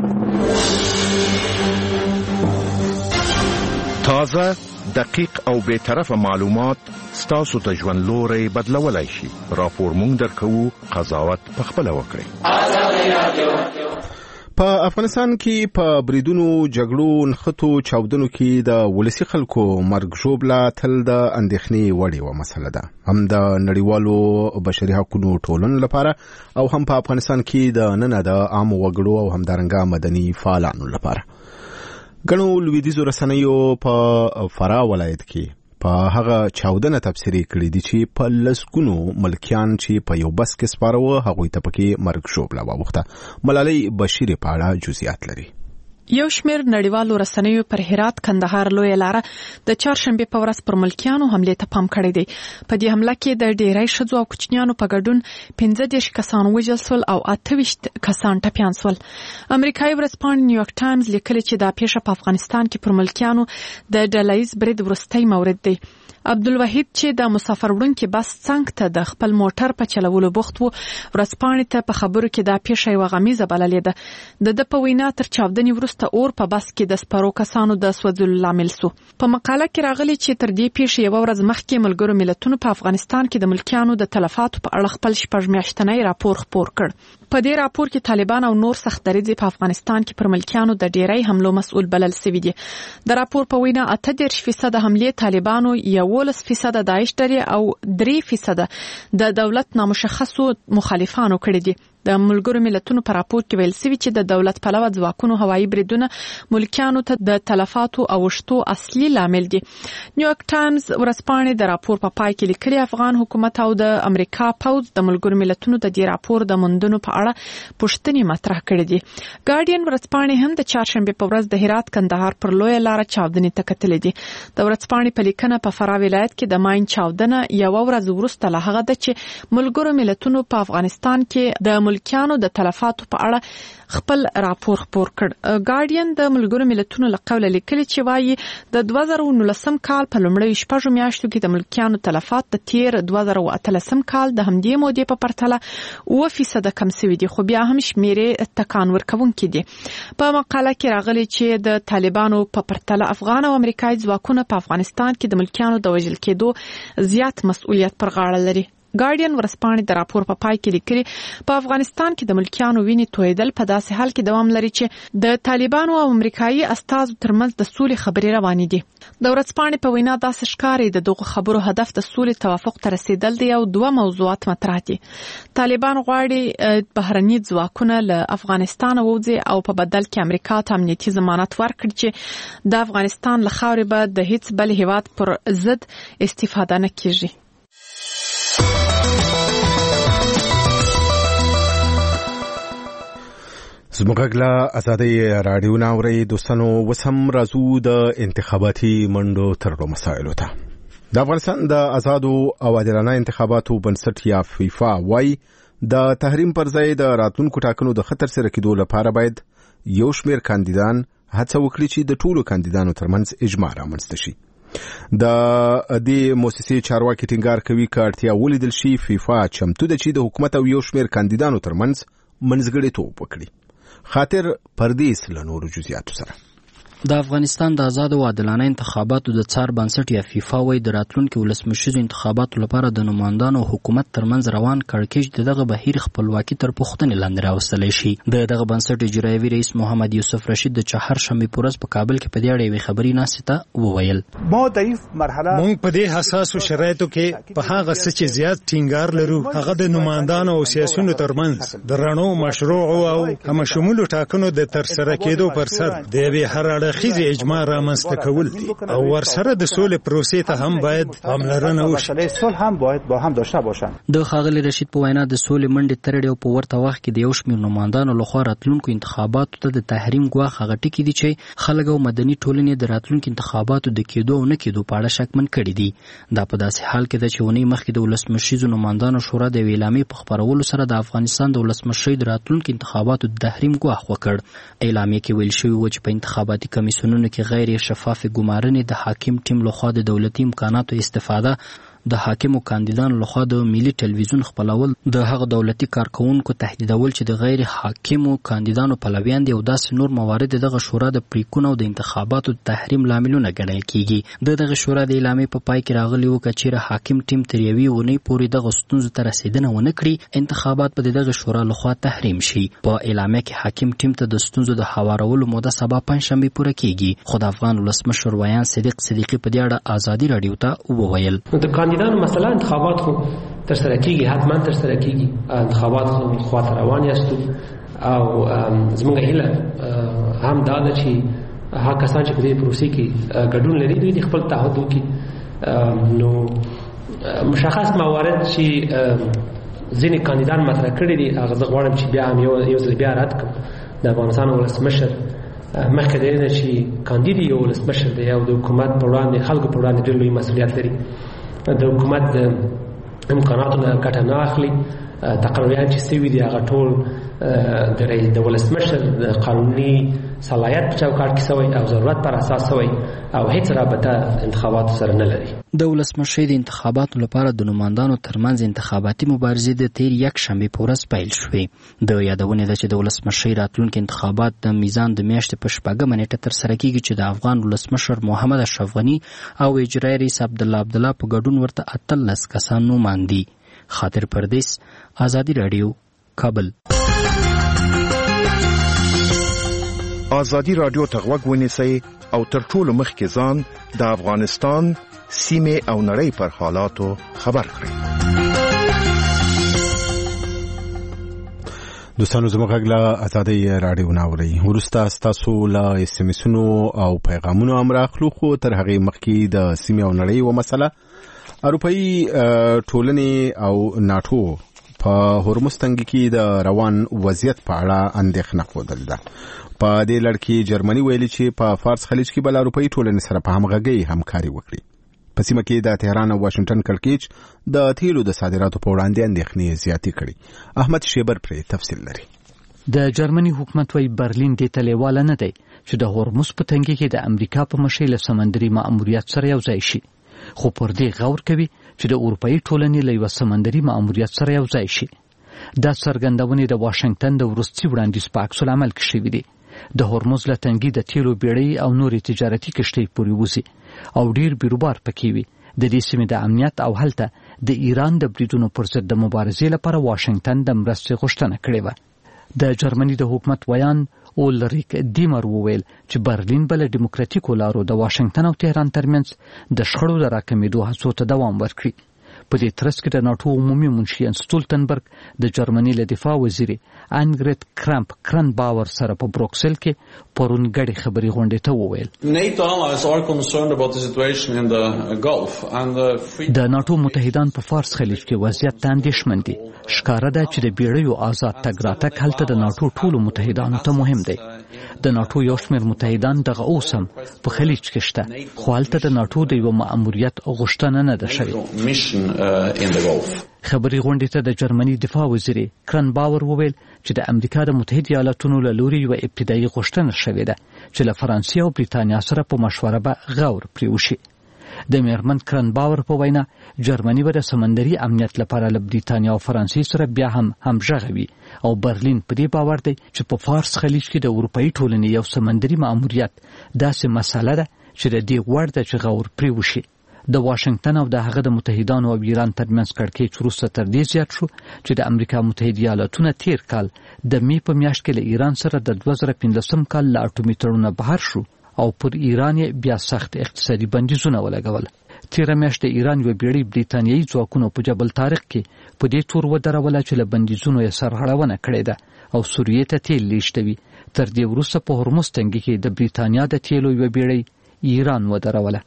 تازه، دقیق او بی‌طرفه معلومات ستاسو ته ژوند لوری بدلولای شي. راپور مونږ درکوو، قضاوت پخپله وکړئ. په افغانستان کې په بریدونو، جګړو، نښتو، چاودنو کې د ولسي خلکو مرګ ژوبله تل د اندېښنې وړ یوه مسله ده، هم د نړیوالو بشري حقونو ټولنو لپاره او هم په افغانستان کې د ننه د عامو وګړو او همدارنګه مدني فعالانو لپاره. ګڼو لویدیځو رسنیو په فراه ولایت کې په هغه چاودنه تبصرې کړې دي چې په لسګونو ملکیان چې په یو بس کې سپاره وو هغوی ته پکې مرګ ژوبله واوښته. ملالۍ بشیر په اړه جزئیات لري. یو شمېر نړیوالو رسنیو پر هرات کندهار لویه لاره د چهارشنبې په ورځ پر ملکیانو حملې ته پام کړی دی. په دې حمله کې د ډېری ښځو او کوچنیانو په ګډون پنځه دېرش کسان وژل شول او اته ویشت کسان ټپیان شول. امریکایي ورځپاڼې نیویارک ټایمز لیکلي چې دا پیښه په افغانستان کې پر ملکیانو د ډلهییز برید وروستی مورد دی. عبدالوحید چې د مسافر وړونکي بس څنګ ته د خپل موټر په چلولو بوخت و، ورځپاڼې ته په خبرو کې دا پیښه یوه غمیزه بللې ده. د ده په وینا تر چاودنې وروسته اور په بس کې د سپرو کسانو د سوځلو لامل سو. په مقاله کې راغلي چې تر دې پیښې یوه ورځ مخکې ملګرو ملتونو په افغانستان کې د ملکیانو د تلفاتو په اړه خپل شپږ میاشتنی راپور خپور کړ. په دې راپور کې طالبان او نور سخت دریځ په افغانستان کې پر ملکیانو د ډېری حملو مسؤل بلل شوي دي. د راپور په وینا اته دېرش فیصده حملې طالبانو، یولس فیصده داعش ډلې او درې فیصده د دولت نامشخصو مخالفانو کړي دي. د ملګرو ملتونو په راپور کې ویل شوي چې د دولت پلوه ځواکونو هوایي بریدونه ملکیانو ته د تلفاتو او وشتو اصلي لامل دي. نیویارک ټایمز ورځپاڼې د راپور په پای کې لیکلي افغان حکومت او د امریکا پوځ د ملګرو ملتونو د دې راپور د موندنو په اړه پوښتنې مطرح کړې دي. ګارډین ورځپاڼې هم د چهارشنبې په ورځ د هرات کندهار پر لویه لاره چاودنې ته کتلې دي. د ورځپاڼې په لیکنه په فراه ولایت کې د ماین چاودنه یوه ورځ وروسته له هغه ده چې ملګرو ملتونو په افغانستان کې د ملکیانو د تلفاتو په اړه خپل راپور خپور کړ. ګارډین د ملګرو ملتونو له قوله لیکلي چې وایي د دوه زره نولسم کال په لومړیو شپږو میاشتو کې د ملکیانو تلفات د تیر دوه زره اتلسم کال د همدې مودې په پرتله اوه فیصده کم شوي دي، خو بیا هم شمیرې تکان ورکوونکي دي. په مقاله کې راغلي چې د طالبانو په پرتله افغان او امریکایي ځواکونه په افغانستان کې د ملکیانو د وژل کېدو زیات مسؤلیت پر غاړه لري. ګارډین ورځپاڼې د راپور په پای کې لیکلي په افغانستان کې د ملکیانو وینې تویدل په داسې حال کې دوام لري چې د طالبانو او امریکایي استازو ترمنځ د سولې خبرې روانې دي. د ورځپاڼې په وینا داسې ښکاري د دغو خبرو هدف د سولې توافق ته رسیدل دي او دوه موضوعات مطرح دي. طالبان غواړي بهرني ځواکونه له افغانستان ووځي او په بدل کې امریکا ته امنیتي ضمانت ورکړي چې د افغانستان له خاورې به د هیڅ بل هیواد پر ضد استفاده نه کیږي. زموږ غلا ازادي رادیو ناوري دوستانو وسم رازو د انتخاباتي منډو تر مسایلو ته. د افغانستان د آزادو او عادلانه انتخاباتو بنسټ یا فیفا وايي د تحریم پر ځای د راتلونکو ټاکنو د خطر سره کېدو لپاره باید یو شمېر کاندیدان هڅه وکړي چې د ټولو کاندیدانو ترمنځ اجماع رامنځته شي. د دې مؤسسې چارواکي ټینګار کوي چې اړتیا ولیدل شي فیفا چمتو ده چې د حکومت او یو شمېر کاندیدانو ترمنځ منځګړیتوب وکړي. خاطر پردیس له نورو جزئیاتو سره. د افغانستان د آزاد او عادلانه انتخاباتو د څار بنسټ یا فیفا وایي د راتلونکي ولسمشریزو انتخاباتو لپاره د نمایندانو او حکومت ترمنځ روان کړکېچ د دغه بهیر خپلواکي تر پوښتنې لاندې راوستلی شي. د دغه بنسټ اجرایوي رئیس محمد یوسف رشید د چهارشنبې په ورځ په کابل کې په دې اړه یوې خبري ناستې ته وویل موږ په دې حساسو شرایطو کې په هغه څه چې زیات ټینګار لرو هغه د نمایندانو او سیاسیونو ترمنځ د رڼو مشروعو او همشمولو ټاکنو د ترسره کېدو پر سر د یوې هر اړخیزې اجماع رامنځته کول دي او ورسره د سولې پروسې ته هم باید پاملرنه وشي. د ښاغلي رشید په وینا د سولې منډې ترړې او په ورته وخت کې د یو شمېر نمایندانو لخوا راتلونکو انتخاباتو ته د تحریم ګواښ هغه ټکي دي چې خلک او مدني ټولنې د راتلونکو انتخاباتو د کېدو او نه کېدو په اړه شکمن کړي دي. دا په داسې حال کې ده چې اونۍ مخکې د ولسمشریزو نمایندانو شورا د یوې اعلامیې په خپرولو سره د افغانستان د ولسمشرۍ د راتلونکو انتخاباتو د تحریم ګواښ وکړ. اعلامیې کې ویل شوي و چې په انتخاباتي کمیسیونونو کې غیر شفاف ګمارنې، د حاکم ټیم لخوا د دولتي امکاناتو استفاده، د حاکمو کاندیدانو لخوا د ملي ټلویزیون خپلول، د هغه دولتي کارکونکو تهدیدول چې د غیر حاکمو کاندیدانو پلویان دي او داسې نور موارد دغه شورا د پریکونو او د انتخاباتو د تحریم لاملونه ګڼل کیږي. د دغه شورا د اعلامیې په پای کې راغلی و چې چیرې حاکم ټیم تر یوې اونۍ پورې دغه ستونزو ته رسیدنه ونه کړي انتخابات به د دغه شورا لخوا تحریم شي. په اعلامیه کې حاکم ټیم ته د ستونزو د هوارولو موده سبا پنجشنبې پوره کیږي. خو د افغان ولسمشر ویان صدیق صدیقي په دې اړه ازادي رادیو ته وویل کاندیدانو مثلا انتخابات خو تر سره کیږي، حتما تر سره کیږي، انتخابات خو خواته روان یاستو او زموږ هیله هم دا ده چې هغه کسان چې په دې پروسې کې ګډون لري دوی د خپل تعهد وکړي. نو مشخص موارد چې ځینې کاندیدان مطرح کړي دي هغه زه غواړم چې بیا هم یو ځل بیا رد کړم. د افغانستان ولسمشر مخکې دی نه چې کاندید یو ولسمشر دی او د حکومت په وړاندې خلکو په وړاندې ډېر لوی مسؤلیت لري. د حکومت د امکاناتو نه ګټه نه اخلي. تقریبا چې سوي دي هغه ټول د رئیس د ولسمشر د قانوني صلاحیت په چوکاټ کې سوی او ضرورت پر اساس سوی او هیڅ رابطه انتخاباتو سره نه لري. د ولسمشر د انتخاباتو لپاره د نوماندانو ترمنځ انتخاباتي مبارزې د تیر یک شنبه په ورځ پیل شوې. د یادونې ده چې د ولسمشر راتلونکي انتخابات د میزان د میاشتې په شپږمه نیټه ترسره کیږي چې د افغان ولسمشر محمد اشرف غني او اجرایي رئیس عبدالله عبدالله په ګډون ورته اتلس کسان نوماندي. خاطر پردیس، آزادی رادیو، کابل. آزادی رادیو ته غوږ ونیسئ او تر ټولو مخکې ځان د افغانستان سیمه او نړۍ پر حالاتو خبر کړئ. دوستانو زموږ غږ له آزادی رادیو ناوري ورسته ستاسو له اس ام اسونو او پیغامونو امر اخلو، خو تر هغه مخکې د سیمه او نړۍ و مسله اروپאי ټولنې او ناتو په هرمز تنګي کې د روان وضعیت په اړه اندېښنه خوده ده. په دې لړ کې جرمني ویلي چې په فارس خلیج کې بل اروپאי ټولنې سره په همغږي همکاري وکړي. په سیمه کې د تهران او واشنگټن کړکېچ د تیلو د صادراتو په وړاندې اندېښنې زیاتې کړي. احمد شیبر پرې تفصیل لري. د جرمني حکومت وايي برلین د تلیواله نه دی چې د هرمز په تنګي کې د امریکا په مشیل سمندري مأموریت سره یو ځای شي، خو پر دې غور کوي چې د اروپאי ټولنې له یو سمندري مأموریت سره یو ځای شي. دا څرګندونې د واشنگټن د وروستي وړاندیز په عکس العمل کې شوې دي. د هرمز له تنګي د تیلو بیړۍ او نورې تجارتي کشتۍ پورې وځي او ډیر بیروبار پکې وي. د دې سیمې د امنیت او هلته د ایران د بریدونو پر ضد د مبارزې لپاره واشنگټن د مرستې غوښتنه کړې وه. د جرمني د حکومت ویان اولریک دیمر وویل چې برلین بل ډیموکراتیکو لارو د واشنگټن او تهران ترمنځ د شخړو د راکمېدو هڅو ته دوام ورکړي. په دې ترڅ کې د ناتو عمومي منشي سټولتنبرګ د جرمني له دفاع وزیر انګریت کرامپ کرن باور سره په بروکسل کې پرون غړي خبري غونډې ته وویل د ناتو متحدان په فارس خلیج کې وضعیت ته اندېښمن دي. ښکاره ده چې د بیړیو آزاد تګ راتګ هلته د ناتو ټولو متحدانو ته مهم دی. د ناتو یو شمېر متحدان دغه اوس هم په خلیج کې شته، خو هلته د ناتو د یو مأموریت غوښتنه نه ده شوې. خبري غونډې ته د جرمني دفاع وزیر کرن باور وویل چې د امریکا د متحده ایالاتونو له لوري یو ابتدایي غوښتنه شوې ده چې له فرانسې او بریتانیا سره په مشوره به غور پرې وشي. د میرمن کرن باور په وینا جرمني به د سمندري امنیت لپاره له بریتانیا او فرانسې سره بیا هم همغږی وي او برلین په دې باور دی چې په فارس خلیج کې د اروپאי ټولنې یو سمندري مأموریت داسې مسله ده چې د دې وړ ده چې غور پرې وشي. د واشنگټن او د هغه د متحدانو او ایران ترمنځ کړکېچ وروسته تر دې زیات شو چې د امریکا متحده ایالاتونه تیر کال د می په میاشت کې له ایران سره د دوه زره پنځلسم کال له اټومي تړون بهر شو او پر ایران بیا سخت اقتصادي بندیزونه ولګول. تیر میاشت د ایران یو بیړۍ بریتانیایي ځواکونو په جبل طارق کې په دې تور ودروله چې له بندیزونو یې سرغړونه کړې ده او سوریې ته تیل لیږدوي. تر دې وروسته په هرمز تنګي کې د بریتانیا د تیلو یو بیړۍ ایران ودروله.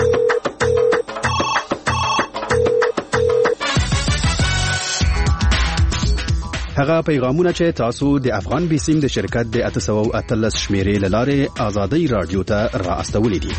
هغه پیغامونه چې تاسو د افغان بیسیم د شرکت د اته سوه او اتلس شمیرې له لارې آزادۍ رادیو ته را استولې دي.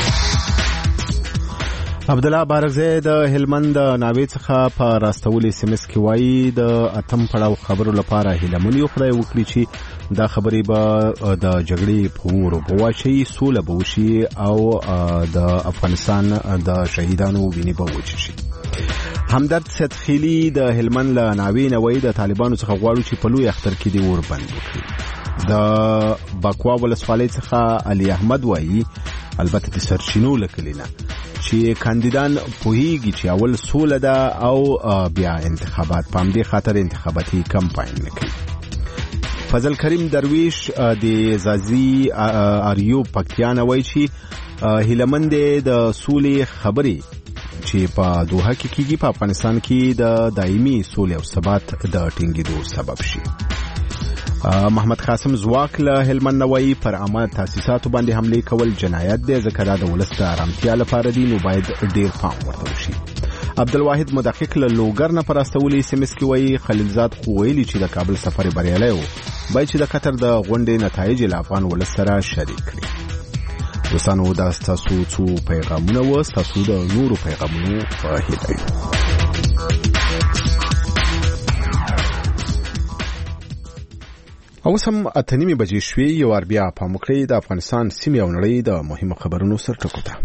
عبدالله بارغزی د هلمند ناوې څخه په راستولې سیمس کې وایي د اتم پړاو خبرو لپاره هیلمن یو خدای وکړي چې دا خبرې به د جګړې په اور وواچي، سوله به وشي او د افغانستان د شهیدانو وینې به وچشي. همدرد سیدخیلی د هلمند له ناوې نه وایي د طالبانو څخه غواړو چې په لوی اختر کې دې اور بند وکړي. د بکوا ولسوالۍ څخه علي احمد وایي البته د سرچینو له کلي نه چې کاندیدان پوهیږي چې اول سوله ده او بیا انتخابات، په همدې خاطر انتخاباتي کمپاین نه کوي. فضل کریم درویش د زازي اریو پکتیا نه وایي چې هیلمند د سولې خبرې چې په دوحه کې کیږي په افغانستان کې د دایمي سولې او ثبات د ټینګېدو سبب شي. محمد قاسم زواک له هلمند نوایی پر عامه تاسیساتو باندې حمله کول جنایت دی، ځکه دا د ولس د آرامتیا لپاره دی، نو باید ډیر پام ورته وشي. عبدالواحد مدقق له لوګر نه پراستولي سیمس کې وایي خلیلزاد خو ویلي چې د کابل سفر بریالی و باید چې د قطر د غونډې نتایج له افغان ولس سره شریک کړي. دوستانو دا ستاسو څو پیغامونه و ستاسو د نورو پیغامونو په هیله. اوس هم اته نیمې بجې شوې یو وار بیا پام وکړئ د افغانستان سیمې او نړۍ د مهمو خبرونو سرټکو ته.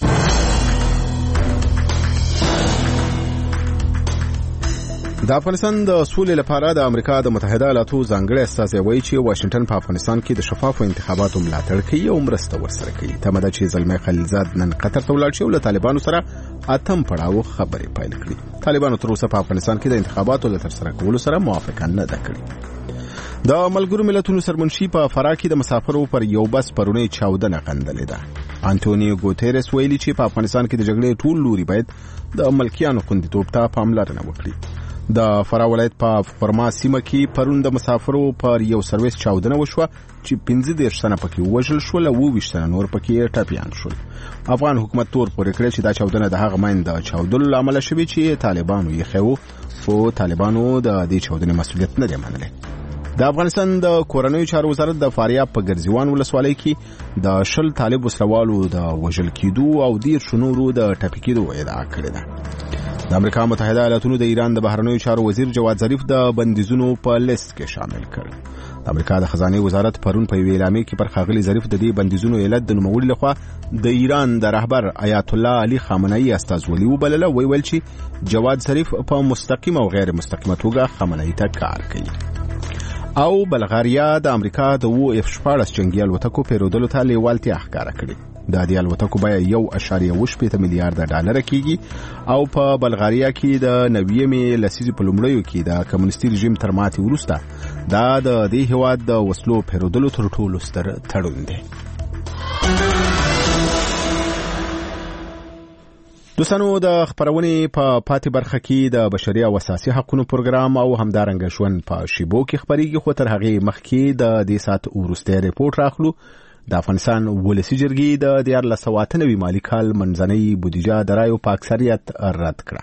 د افغانستان د سولې لپاره د امریکا د متحده ایالاتو ځانګړي استازی وایي چې واشنگټن په افغانستان کې د شفافو انتخاباتو ملاتړ کوي او مرسته ورسره کوي. تمه ده چې زلمی خلیلزاد نن قطر ته ولاړ شي او له طالبانو سره اتم پړاو خبرې پیل کړي. طالبانو تر اوسه په افغانستان کې د انتخاباتو له ترسره کولو سره موافقه نه ده کړې. د ملګرو ملتونو سرمنشي په فرا کې د مسافرو پر یو بس پرونی چاودنه غندلې ده. انټونیو ګوتيرس ویلي چې په افغانستان کې د جګړې ټول لوري باید د ملکیانو خوندیتوب ته پاملرنه وکړي. د فرا ولایت په فرما سیمه کې پرون د مسافرو پر یو سرویس چاودنه وشوه چې پنځه دېرش تنه پکې وژل شول او اووه ویشت تنه نور پکې ټپیان شول. افغان حکومت تور پورې کړی چې دا چاودنه د هغه ماین د چاودلو له امله شوې چې طالبانو یې خو خو طالبانو د دې چاودنې مسؤلیت نه دی منلی. د افغانستان د کورنیو چارو وزارت د فاریاب په ګرځوان ولسوالۍ کې د شل طالب وسلوالو د وژل کېدو او دېرش نورو د ټپي کېدو ادعا کړې ده. د امریکا متحده ایالاتونو د ایران د بهرنیو چارو وزیر جواد ظریف د بندیزونو په لیست کې شامل کړ. د امریکا د خزانه وزارت پرون په یوې اعلامیه کې پر ښاغلي ظریف د دې بندیزونو علت د نوموړي لخوا د ایران د رهبر آیت الله علي خامنه‌ای استازولي وبلله. وی ویل چې جواد ظریف په مستقیم او غیر مستقیمه توګه خامنه‌ای ته کار کوي. او بلغاریا د امریکا د و اف شپاړس جنگي الوتکو پیرودلو ته لیوالتیا ښکاره کړې. د دې الوتکو بیه یو اشاریه اووه شپېته میلیارډ ډالر کېږي او په بلغاریا کې د نویمې لسیزې په لومړیو کې د کمونیستي رژیم تر ماتې وروسته دا د دې هیواد د وسلو پیرودلو تر ټولو ستر تړون دی. دوستانو د خبرونې په پاتې برخه کې د بشري او اساسي حقوقو پروګرام او همدارنګه ژوند په شیبو کې خبرېږي، خو تر هغې مخکې د دې ساعت وروستی ریپورټ راخلو. د افغانستان ولسي جرګې د دیارلس سوه اته نوي مالي کال منځنۍ بودیجه د رایو په اکثریت رد کړه.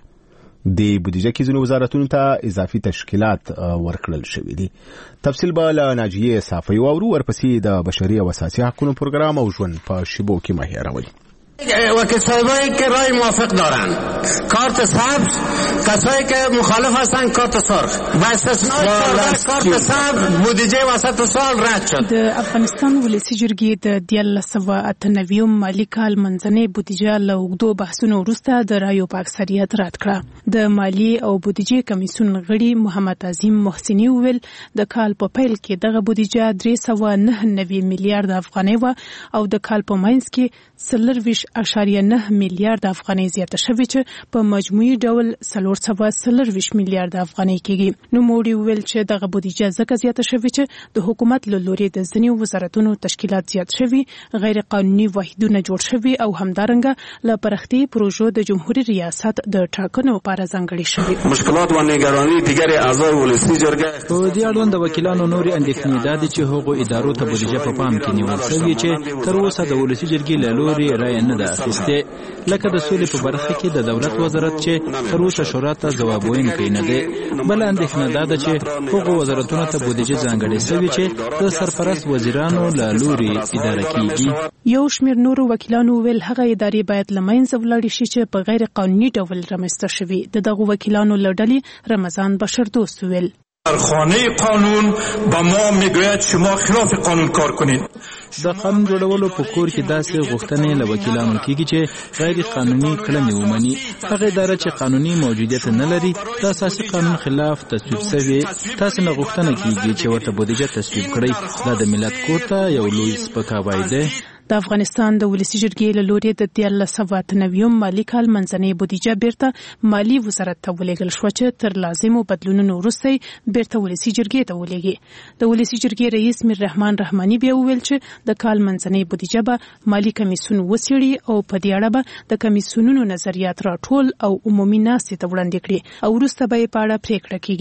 د بودیجه کې ځینو وزارتونو ته اضافي تشکیلات ورکړل شوي دي. تفصیل به له ناجیې صافۍ واورو، ورپسې د بشري او اساسي حقوقو پروګرام او ژوند په شیبو کې مه هېروئ. وکیل صاحبایی که رای موافق دارن کارت سبز، کسایی که مخالف هستن کارت سرخ. با استثنای کارت سبز بودجه وسط سال رد شد. د افغانستان ولسي جرګې د دیارلس سوه اته نوي مالي کال منځنۍ بودیجه له اوږدو بحثونو وروسته د رایو په اکثریت رد کړه. د مالی او بودیجې کمیسیون غړي محمد عظیم محسني وویل د کال په پیل کې دغه بودیجه درې سوه نهه نوي میلیارډ افغانۍ وه او د کال په منځ کې څلرویشت اشاریه نه میلیارډ افغانۍ زیاته شوې چې په مجموعي ډول څلور سوه څلرویشت میلیارډ افغانۍ کېږي. نوموړي وویل چې دغه بودیجه ځکه زیاته شوې چې د حکومت له لوري د ځینې وزارتونو تشکیلات زیات شوي، غیر قانوني واحدونه جوړ شوي او همدارنګه له پرختي پروژو د جمهوریت ریاست د ټاکنو لپاره ځانګړي شوي. مشکلات و نگرانی دیگر اعضای ولسي جرګه په دې اړوند د وکیلانو نورې اندېښنې دا دي چې هغو ادارو ته بودیجه په پام کې نیول شوې چې تر اوسه د ولسي جرګې له لوري رایه نه ده اخیستې، لکه د سولې په برخه کې د دولت وزارت چې تر اوسه شورا ته ځواب ویونکی نه دی. بله اندېښنه دا ده چې هغو وزارتونو ته بودیجه ځانګړې شوې چې د سرپرست وزیرانو له لوري اداره کیږي. یو شمېر نورو وکیلانو ویل هغه ادارې باید له منځه ولاړې شي چې په غیر قانوني ډول رامنځته شوي. د دغو وکیلانو له ډلې رمضان بشردوست ویل در خانه قانون به ما میگوید شما خلاف قانون کار کنید. د قانون جوړولو په کور کې داسې غوښتنې له وکیلانو کېږي چې غیر قانوني کړنې ومني. هغه اداره چې قانوني موجودیت نه لري د اساسي قانون خلاف تصویب شوی، تاسو نه غوښتنه کېږي چې ورته بودیجه تصویب کړئ. دا د ملت کور ته یو لوی سپکاوی دی. د افغانستان د ولسي جرګې له لوري د دیارلس سوه اته نوي مالي کال منځنۍ بودیجه بیرته مالي وزارت ته ولېږل شوه چې تر لازمو بدلونونو وروسته بیرته ولسي جرګې ته ولېږي. د ولسي جرګې رئیس میر رحمان رحماني بیا وویل چې د کال منځنۍ بودیجه به مالي کمیسیون وڅېړي او په دې اړه به د کمیسیونونو نظریات راټول او عمومي ناستې ته وړاندې کړي او وروسته به یې په اړه پرېکړه کېږي.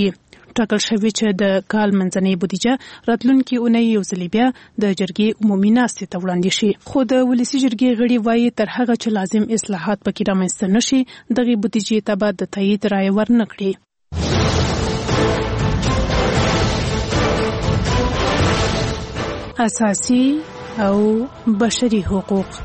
ټاکل شوی چې د کال منځنۍ بودیجه راتلونکي اونۍ یو ځل بیا د جرګې عمومي ناستې ته وړاندې شي. خو د ولسي جرګې غړي وایي تر هغه چې لازم اصلاحات پکې رامنځته نشي دغه بودیجې ته به د تایید رایه ورنکړي. اساسي او بشري حقوق.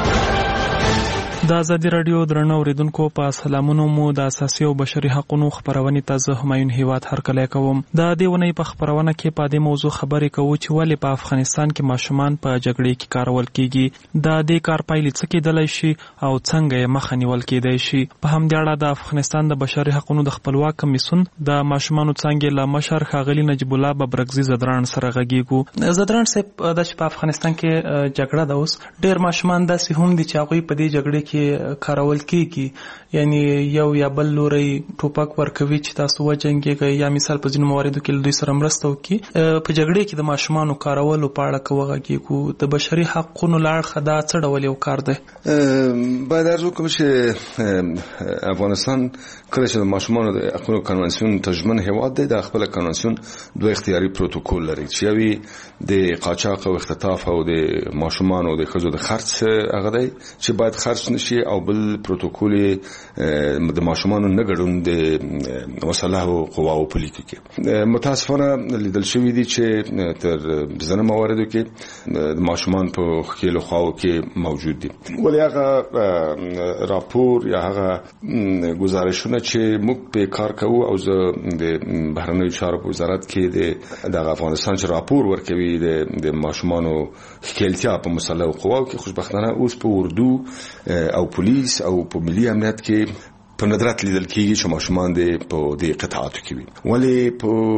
د ازادي رادیو درنو اوریدونکو په سلامونو مو د اساسي او بشري حقوقو خبرونه ته زه همایون هیواد هرکلی کوم. د دې ونې په خبرونه کې په دې موضوع خبرې کوو چې ولې په افغانستان کې ماشومان په جګړې کې کارول کیږي، د دې کار پایلې څه کېدلی شي او څنګه یې مخه نیول کېدای شي. په همدې اړه د افغانستان د بشري حقوقو د خپلواک کمیسیون د ماشومانو څانګې له مشر ښاغلي نجیب الله ببرګزي زدران سره غږیږو. زدران صاحب د په افغانستان کې جګړه ده، اوس ډېر ماشومان داسې هم دي چې هغوی په دې جګړې کې کارول کیږي، یعنی یو یا بل لوري ټوپک ورکوي چې تاسو وجنګیږئ، یا مثال په ځینو مواردو کې دوی سره مرسته وکړي. په جګړې کې د ماشومانو کارولو په اړه که وغږیږو، د بشري حقونو له اړخه دا څه ډول یو کار دی؟ باید عرض وکړم چې افغانستان کله چې د ماشومانو د حقونو کنوانسیون تضمن هیواد دی، د خپل کنوانسیون دوه اختیاري پروتوکول لري چې یوی د قاچاق او اختطاف او د ماشومانو د ښځو د خرڅ هغه دی چې باید خرڅ نشي، او بل پروتوکول د ماشومانو نه ګډون د مسلحو قواو په لیکو کې. متاسفانه لیدل شوی دی چې تر ځینو مواردو کې د ماشومان په خېلو خواو کې موجود دي. ولې هغه راپور یا هغه گزارشونه چې موږ په کار کوو او زه د بهرنیو چارو په وزارت کې د افغانستان چې راپور ورکوي د ماشومانو خېلتیا په مسلحو قواو کې، خوشبختانه اوس په اردو او پولیس او په ملي امنیت کې په ندرت لیدل کېږي چې ماشومان د په دې قطاعاتو کې وي. ولې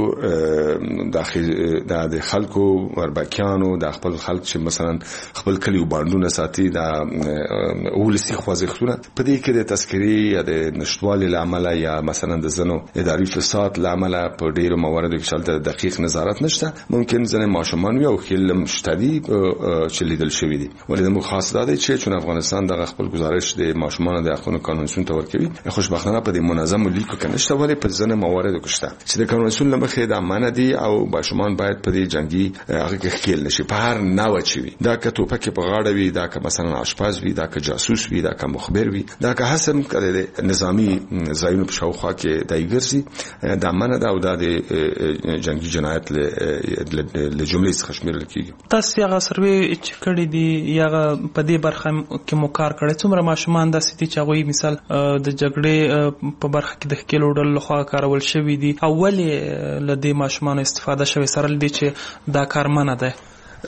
په داخل د خلکو وربکیانو د خپل خلک چې مثلا خپل کلیو باندونه ساتي د ولسي خوځښتونه په دې کې د تذکرې یا د نشټوالي لامل یا مثلا د زنو اداري فساد لامل په ډیرو مواردو کې شلته دقیق نظارت نشته. ممکن ځنه ماشومان یو خیل مشتدي چې لیدل شوی دي. ولې د مخ خاص ده چې چون افغانستان د خپل گزارش د ماشومان د حقوقو قانون ته ورکوي، خوشبختانه په دې منظم لیکو کې نشته، ولې په ځنه مواردو کې شته چې د قانون لمخې د امانه دي او ماشومان باید په دې جنگي هغه کې خېل نشي په هر نوع چي وي، دا که ټوپک په غاړه وي، دا که مثلا آشپز وي، دا که جاسوس وي، دا که مخبر وي، دا که حسن کړي نظامی ځایونو په شاوخوا کې دای ګرځي، د امانه دا او د جنگي جنایت له جملې څخه شمیرل کیږي. تاسو هغه سروي چې کړی دی یا په دې برخه کې مو کار کړی، څومره ماشومان داسې دي چې هغوی مثال د جګړې په برخه کې د ښکېلو ډلو لخوا کارول شوي دي، او ولې له دې ماشومانو استفاده شوې سره له دې چې دا کار منع دی؟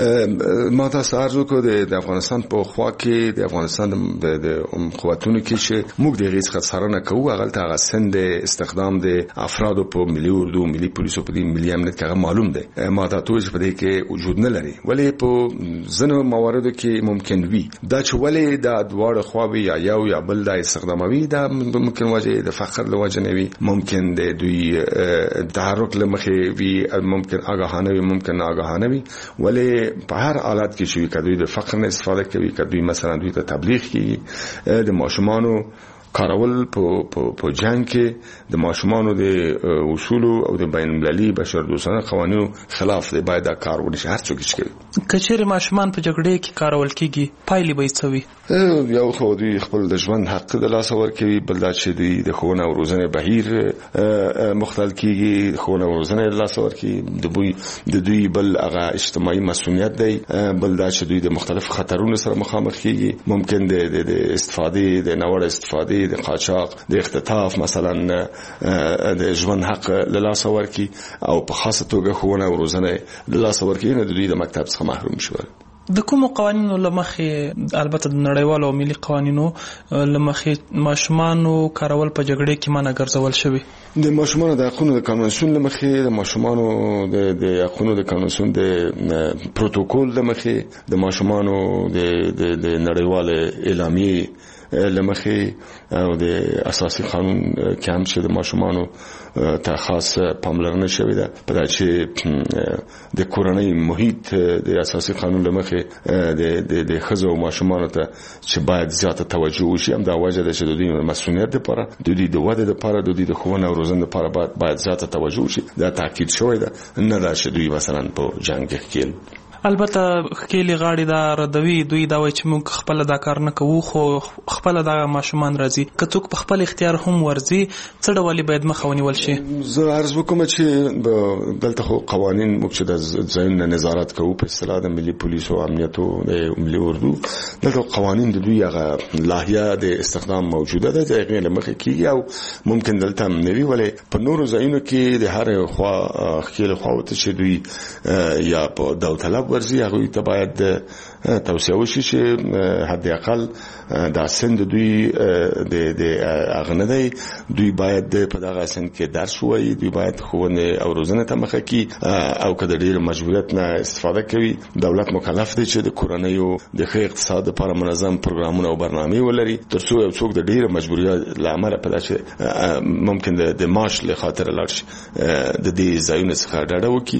ما تاسو ارزو کو د افغانستان په خوا کې د افغانستان د قوتونو کې چې موږ د غیڅ خسرانه کوو، هغه ته غسند استخدام د افرادو په ملي اردو ملي پولیسو په ملي امنیت کې معلوم دی. ما تاسو په دې کې وجود نه لري، ولې په ځینو مواردو کې ممکن وي دا چې ولې د دواړو خواوې یا یو یا بل د استخداموي، دا ممکن وجه د فخر له وجه نه وي، ممکن د دوی تحرک لمخې وي، ممکن آگاهانه وي، ممکن ناآگاهانه وي. ولې په هر حالت کې چې کدوې د فقر نه استفاده کوي، کدوې مثلا دوی ته تبلیغ کوي، د ماشومانو کارول په په جنگ کې د ماشومانو د اصول او د بین المللي بشردوستانه قوانینو خلاف دی، باید دا کار ونشي هر څوک چې کوي. کچېرې ماشومان په جګړې کې کارول کیږي، پایلې به یې څه وي؟ یو خو دوی خپل د ژوند حق د لاسه ورکوي، بل دا چې دوی د ښوونه او روزنې بهیر مختل کیږي، ښوونه او روزنې د لاسه ورکوي، د دوی د دوی بل هغه اجتماعي مسؤلیت دی، بل دا چې دوی د مختلف خطرونو سره مخامخ کیږي، ممکن د استفادې د ناوړه استفادې د قاچاق د اختطاف مثلا د ژوند حق له لاسه ورکوي، او په خاصه توګه ښوونه او روزنه له لاسه ورکوي، نه دوی د مکتب څخه محروم شول. د کومو قوانینو لمخې، البته د نړیوالو او ملي قوانینو لمخې ماشومانو کارول په جګړې کې منع ګرځول شوی؟ د ماشومانو د حقوقو د قانون لمخې، د ماشومانو د د حقوقو د قانون د پروتوکول لمخې، د ماشومانو د د نړیوال اعلامیه لمخې او د اساسي قانون کې هم چې د ماشومانو ته خاص پاملرنه شوې ده په دا چې د کورنۍ محیط د اساسي قانون لمخې د د خزو او ماشومانو ته چې باید زیاته توجه وشي. هم دا وجه ده چې د دوی مسؤلیت لپاره د دوی د وده لپاره د دوی د ښوونې او روزنې لپاره باید باید زیاته توجه وشي. دا تاکید شوی ده، نه دا چې دوی مثلا په جنگ کې. البته خېلی غاړي دا ردوي، دوی دا وایي چې موږ خپل دا کار نه کوو، خو خپل دا ماشومان راځي که څوک په خپل اختیار هم ورځي څه ډول باید مخه ونیول شي؟ زه عرض وکم چې دلته خو قوانین موږ چې د ځایونو نظارت کوو په اصطلاح د ملي پولیس او امنیت او ملي اردو، دلته قوانین د دوی هغه لایحه د استخدام موجوده ده، د هغې له مخې کېږي او ممکن دلته هم نه وي، ولې په نورو ځایونو کې د هر خوا خېل خواوته چې دوی یا په داوطلب ورزي هغه ته باید توصیه وشي چې حد اقل دا سند دوی د د اغنده دوی باید په دغه سند کې درس وایي، دوی باید ښوونې او روزنه ته مخه کړي او که د ډېر مجبوریت نه استفاده کوي دولت مکلف دی چې د کورنیو د ښه اقتصاد لپاره منظم پروګرامونه او برنامې ولري تر څو یو څوک د ډېر مجبوریت له امله په داسې ممکن د معاش له خاطر لاړ شي د دې ځایونو څخه ډډه وکړي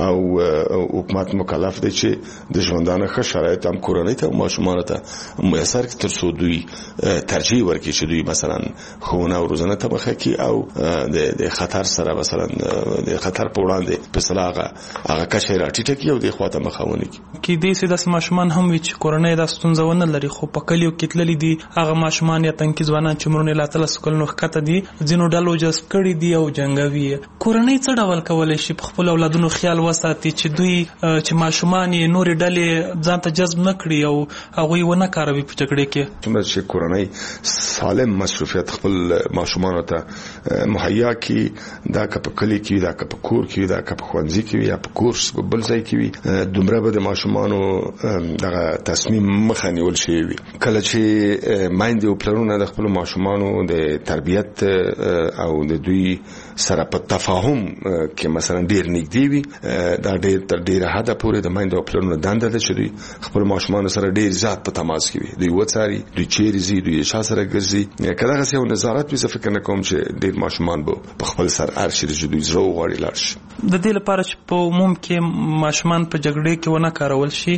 او حکومت مکلف دی چې د ژوندانه ښه شرایط هم کورنۍ ته او ماشومانو ته میسر کړي تر څو دوی ترجیح ورکړي چې دوی مثلا ښوونه او روزنه ته مخه کړي او د خطر سره مثلا د خطر په وړاندې په اصطلاح هغه کچه راټیټه کړي او د خواته مخه ونه کړي. کیدای شي داسې ماشومان هم وي چې کورنۍ دا ستونزه ونه لري خو په کلیو کې تللي دي، هغه ماشومان یا تنکي ځوانان چې عمرونه لا تلسو کلونو ښکته دي ځینو ډلو جذب کړي دي او جنګوي. کورنۍ څه ډول کولی شي په خپلو اولادونو خیال وساتي چې دوی چې ماشومان یې نورې ډلې ځان ته جذب نه کړي او هغوی ونه کاروي په جګړې کې؟ څومره چې کورنۍ سالم مصروفیت خپل ماشومانو ته مهیا کړي، دا که په کلي کې وي، دا که په کور کې وي، دا که په ښوونځي کې وي یا په کورس بل ځای کې وي، دومره به د ماشومانو دغه تصمیم مخه نیول شوی وي. کله چې میندې او پلرونه د خپلو ماشومانو د تربیت او د دوی سره په تفاهم کې مثلا ډیر نږدې وي، دا ډیر تر ډیره حده پورې د میندو او پلرونو دنده ده چې دوی خپل ماشومان سره ډیر زیات په تماس کې وي، دوی وڅاري، دوی چیرې ځي، دوی شا سره ګرځي. که دغسې یو نظارت وي زه فکر نه کوم چې ډیر ماشومان به په خپل سر هر شي چې دوی زړه وغواړي لاړ شي. د دې لپاره چې په عموم کې ماشومان په جګړې کې ونه کارول شي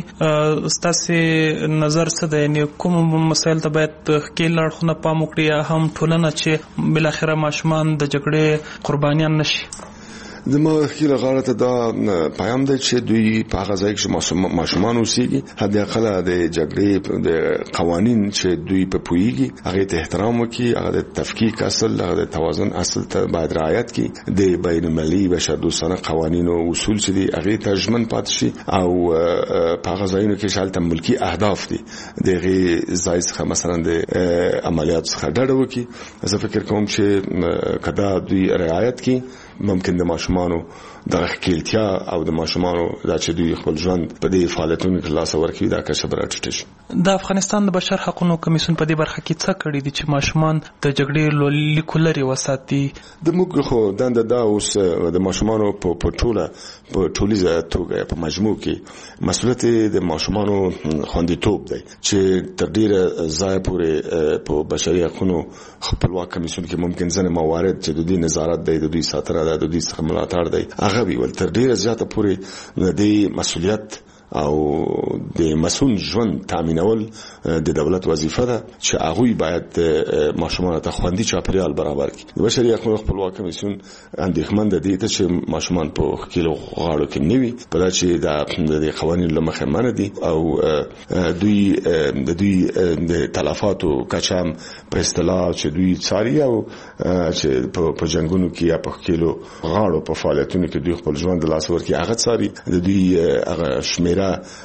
ستاسې نظر څه دی؟ یعنې کوم مسایل ته باید ښکېل اړخونه پام وکړي یا هم ټولنه چې بالاخره ماشومان د جګړې قربانیان نشي؟ زما خیله غاړه ته دا پیام دی چې دوی په هغه ځای کې ماشومان اوسېږي حد اقل د جګړې د قوانین چې دوی په پوهېږي هغې ته احترام وکړي، هغه د تفکیک اصل، هغه د توازن اصل ته باید رعایت کړي، د بین المللي بشردوستانه قوانین او اصول چې دي هغې ته ژمن پاتې شي او په هغه ځایونو کې چې هلته ملکي اهداف دي د هغې ځای څخه مثلا د عملیاتو څخه ډډه وکړي. زه فکر کوم چې که دا دوی رعایت کړي ممکن د ماشومانو دغه ښکېلتیا او د ماشومانو دا چې دوی خپل ژوند په دې فعالیتونو کې لاسه ورکوي دا کچه به راټیټه شي. د افغانستان د بشر حقونو کمیسیون په دې برخه کې څه کړي دي چې ماشومان د جګړې له لیکو لرې وساتي؟ د موږ خو دنده دا اوس د ماشومانو په ټوله په ټولیزه توګه په مجموع کې مسؤلیت د ماشومانو خوندیتوب دی چې تر ډیره ځایه پورې په بشري حقونو خپلواک کمیسیون کې ممکن ځینې موارد چې د دوی نظارت دی، د دوی ساتنه ده، د دوی څخه ملاتړ دی، هغه وي ول تر ډیره زیاته پورې د دې مسؤلیت او د مسؤل ژوند تامینول د دولت وظیفه ده چې هغوی باید ماشومان ته خوندي چاپیریال برابر کړي. د بشري حقوقو خپلواک کمیسیون اندېښمن دی ته چې ماشومان په ښکېلو غاړو کې نه وي په دا چې د قوانینو له مخې منع دي او دوی د دوی د تلفاتو کچه هم په اصطلاح چې دوی څاري او چې په جنګونو کې یا په ښکېلو غاړو په فعالیتونو کې دوی خپل ژوند د لاسه ورکړي هغه څاري، د دوی هغه شمیره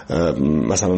مثلا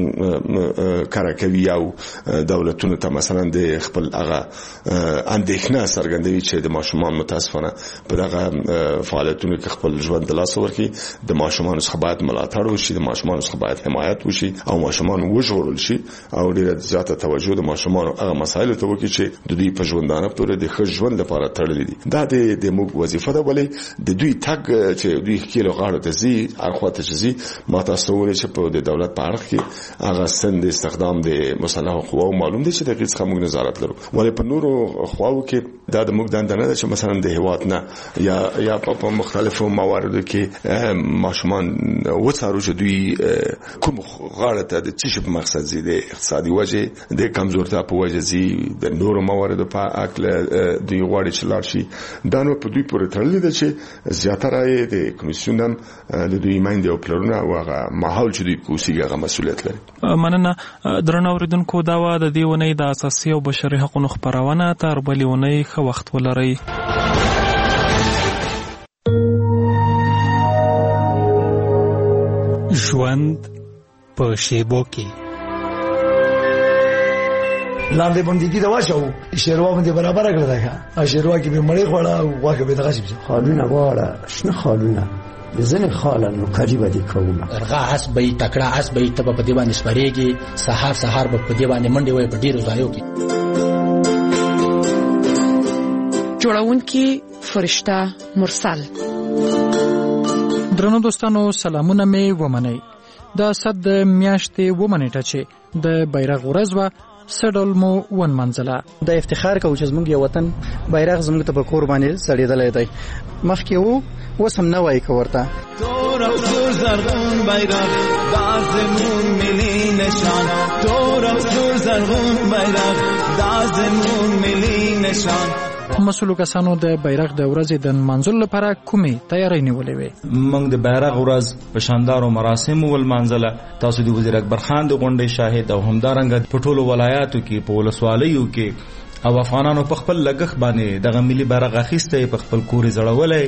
کار کوي او دولتونو ته مثلا د خپل هغه اندېښنه څرګندوي چې د ماشومان متاسفانه په دغه فعالیتونو کې خپل ژوند د لاسه ورکړي. د ماشومانو څخه باید ملاتړ وشي، د ماشومانو څخه باید حمایت وشي او ماشومان وژغورل شي او ډېره زیاته توجه د ماشومانو هغه مسایلو ته وکړي چې د دوی په ژوندانه پورې د ښه ژوند لپاره تړلي دي. دا د موږ وظیفه ده، ولې د دوی تګ چې دوی ښکېلو غاړو ته ځي هر خوا ته چې ځي ما تاسو ته وویل چې چې په د دولت په اړه کې هغه سند استخدام د مسلح قواو معلوم دي چې د هغې څخه موږ نظارت لرو، ولې په نورو خواو کې دا د موږ دنده نه ده چې مثلا د هیواد نه یا یا په مختلفو مواردو کې ماشومان وڅارو چې دوی کوم غاړه ته د څه په مقصد زی د اقتصادي وجه د کمزورتیا په وجه زی د نورو مواردو په اکل دوی غواړي چې لاړ شي. دا نو په دوی پورې تړلې ده چې زیاتره یې د کمیسیون هم د دوی میندې او پلرونه او هغه ماحول چې دوی په اوسېږي هغه مسؤلیت لري. مننه. درنو اوریدونکو، دا وه د دې اونۍ د اساسي او بشري حقوقو خپرونه. تر بلې اونۍ ښه وخت ولرئ. ژوند په شیبو کې لاندې باندې د واچو شیروا باندې برابر کړل دا شیروا کې به مړی خوړه او واکه به دغه شي خالونه واړه شنه خالونه ځنه خالن کاری بدی کوم ارغه اس به تکړه اس به ته په دی باندې سپریږي سحر سحر په دی باندې منډي وای په ډیرو ځایو کې. جوړونکي فرشته مرسل. درنو دوستانو، سلامونه مې ومنئ. د صد میاشتې ومنېټه چې د بیرغ ورځ وه، سډول مو ون منځله. د افتخار کوو چې زموږ یو وطن بیرغ زموږ ته په کور باندې سړېدلی دی. مخکې وو، اوس هم نه وایي که ورته تور او سور زرغون بیرغ دا زمون ملي نشان، تور او سور زرغون بیرغ دا زمون ملي نشان. مسؤلو کسانو د بیرغ د ورځې د نمانځلو لپاره کومې تیاری نیولې وې؟ موږ د بیرغ ورځ په شاندارو مراسمو ولمانځله. تاسو د وزیر اکبر خان د غونډې شاهد او همدارنګه په ټولو ولایاتو کې په ولسوالیو کې او افغانانو په خپل لګښت باندې دغه ملي بیرغ اخیستی، په خپل کور یې ځړولی.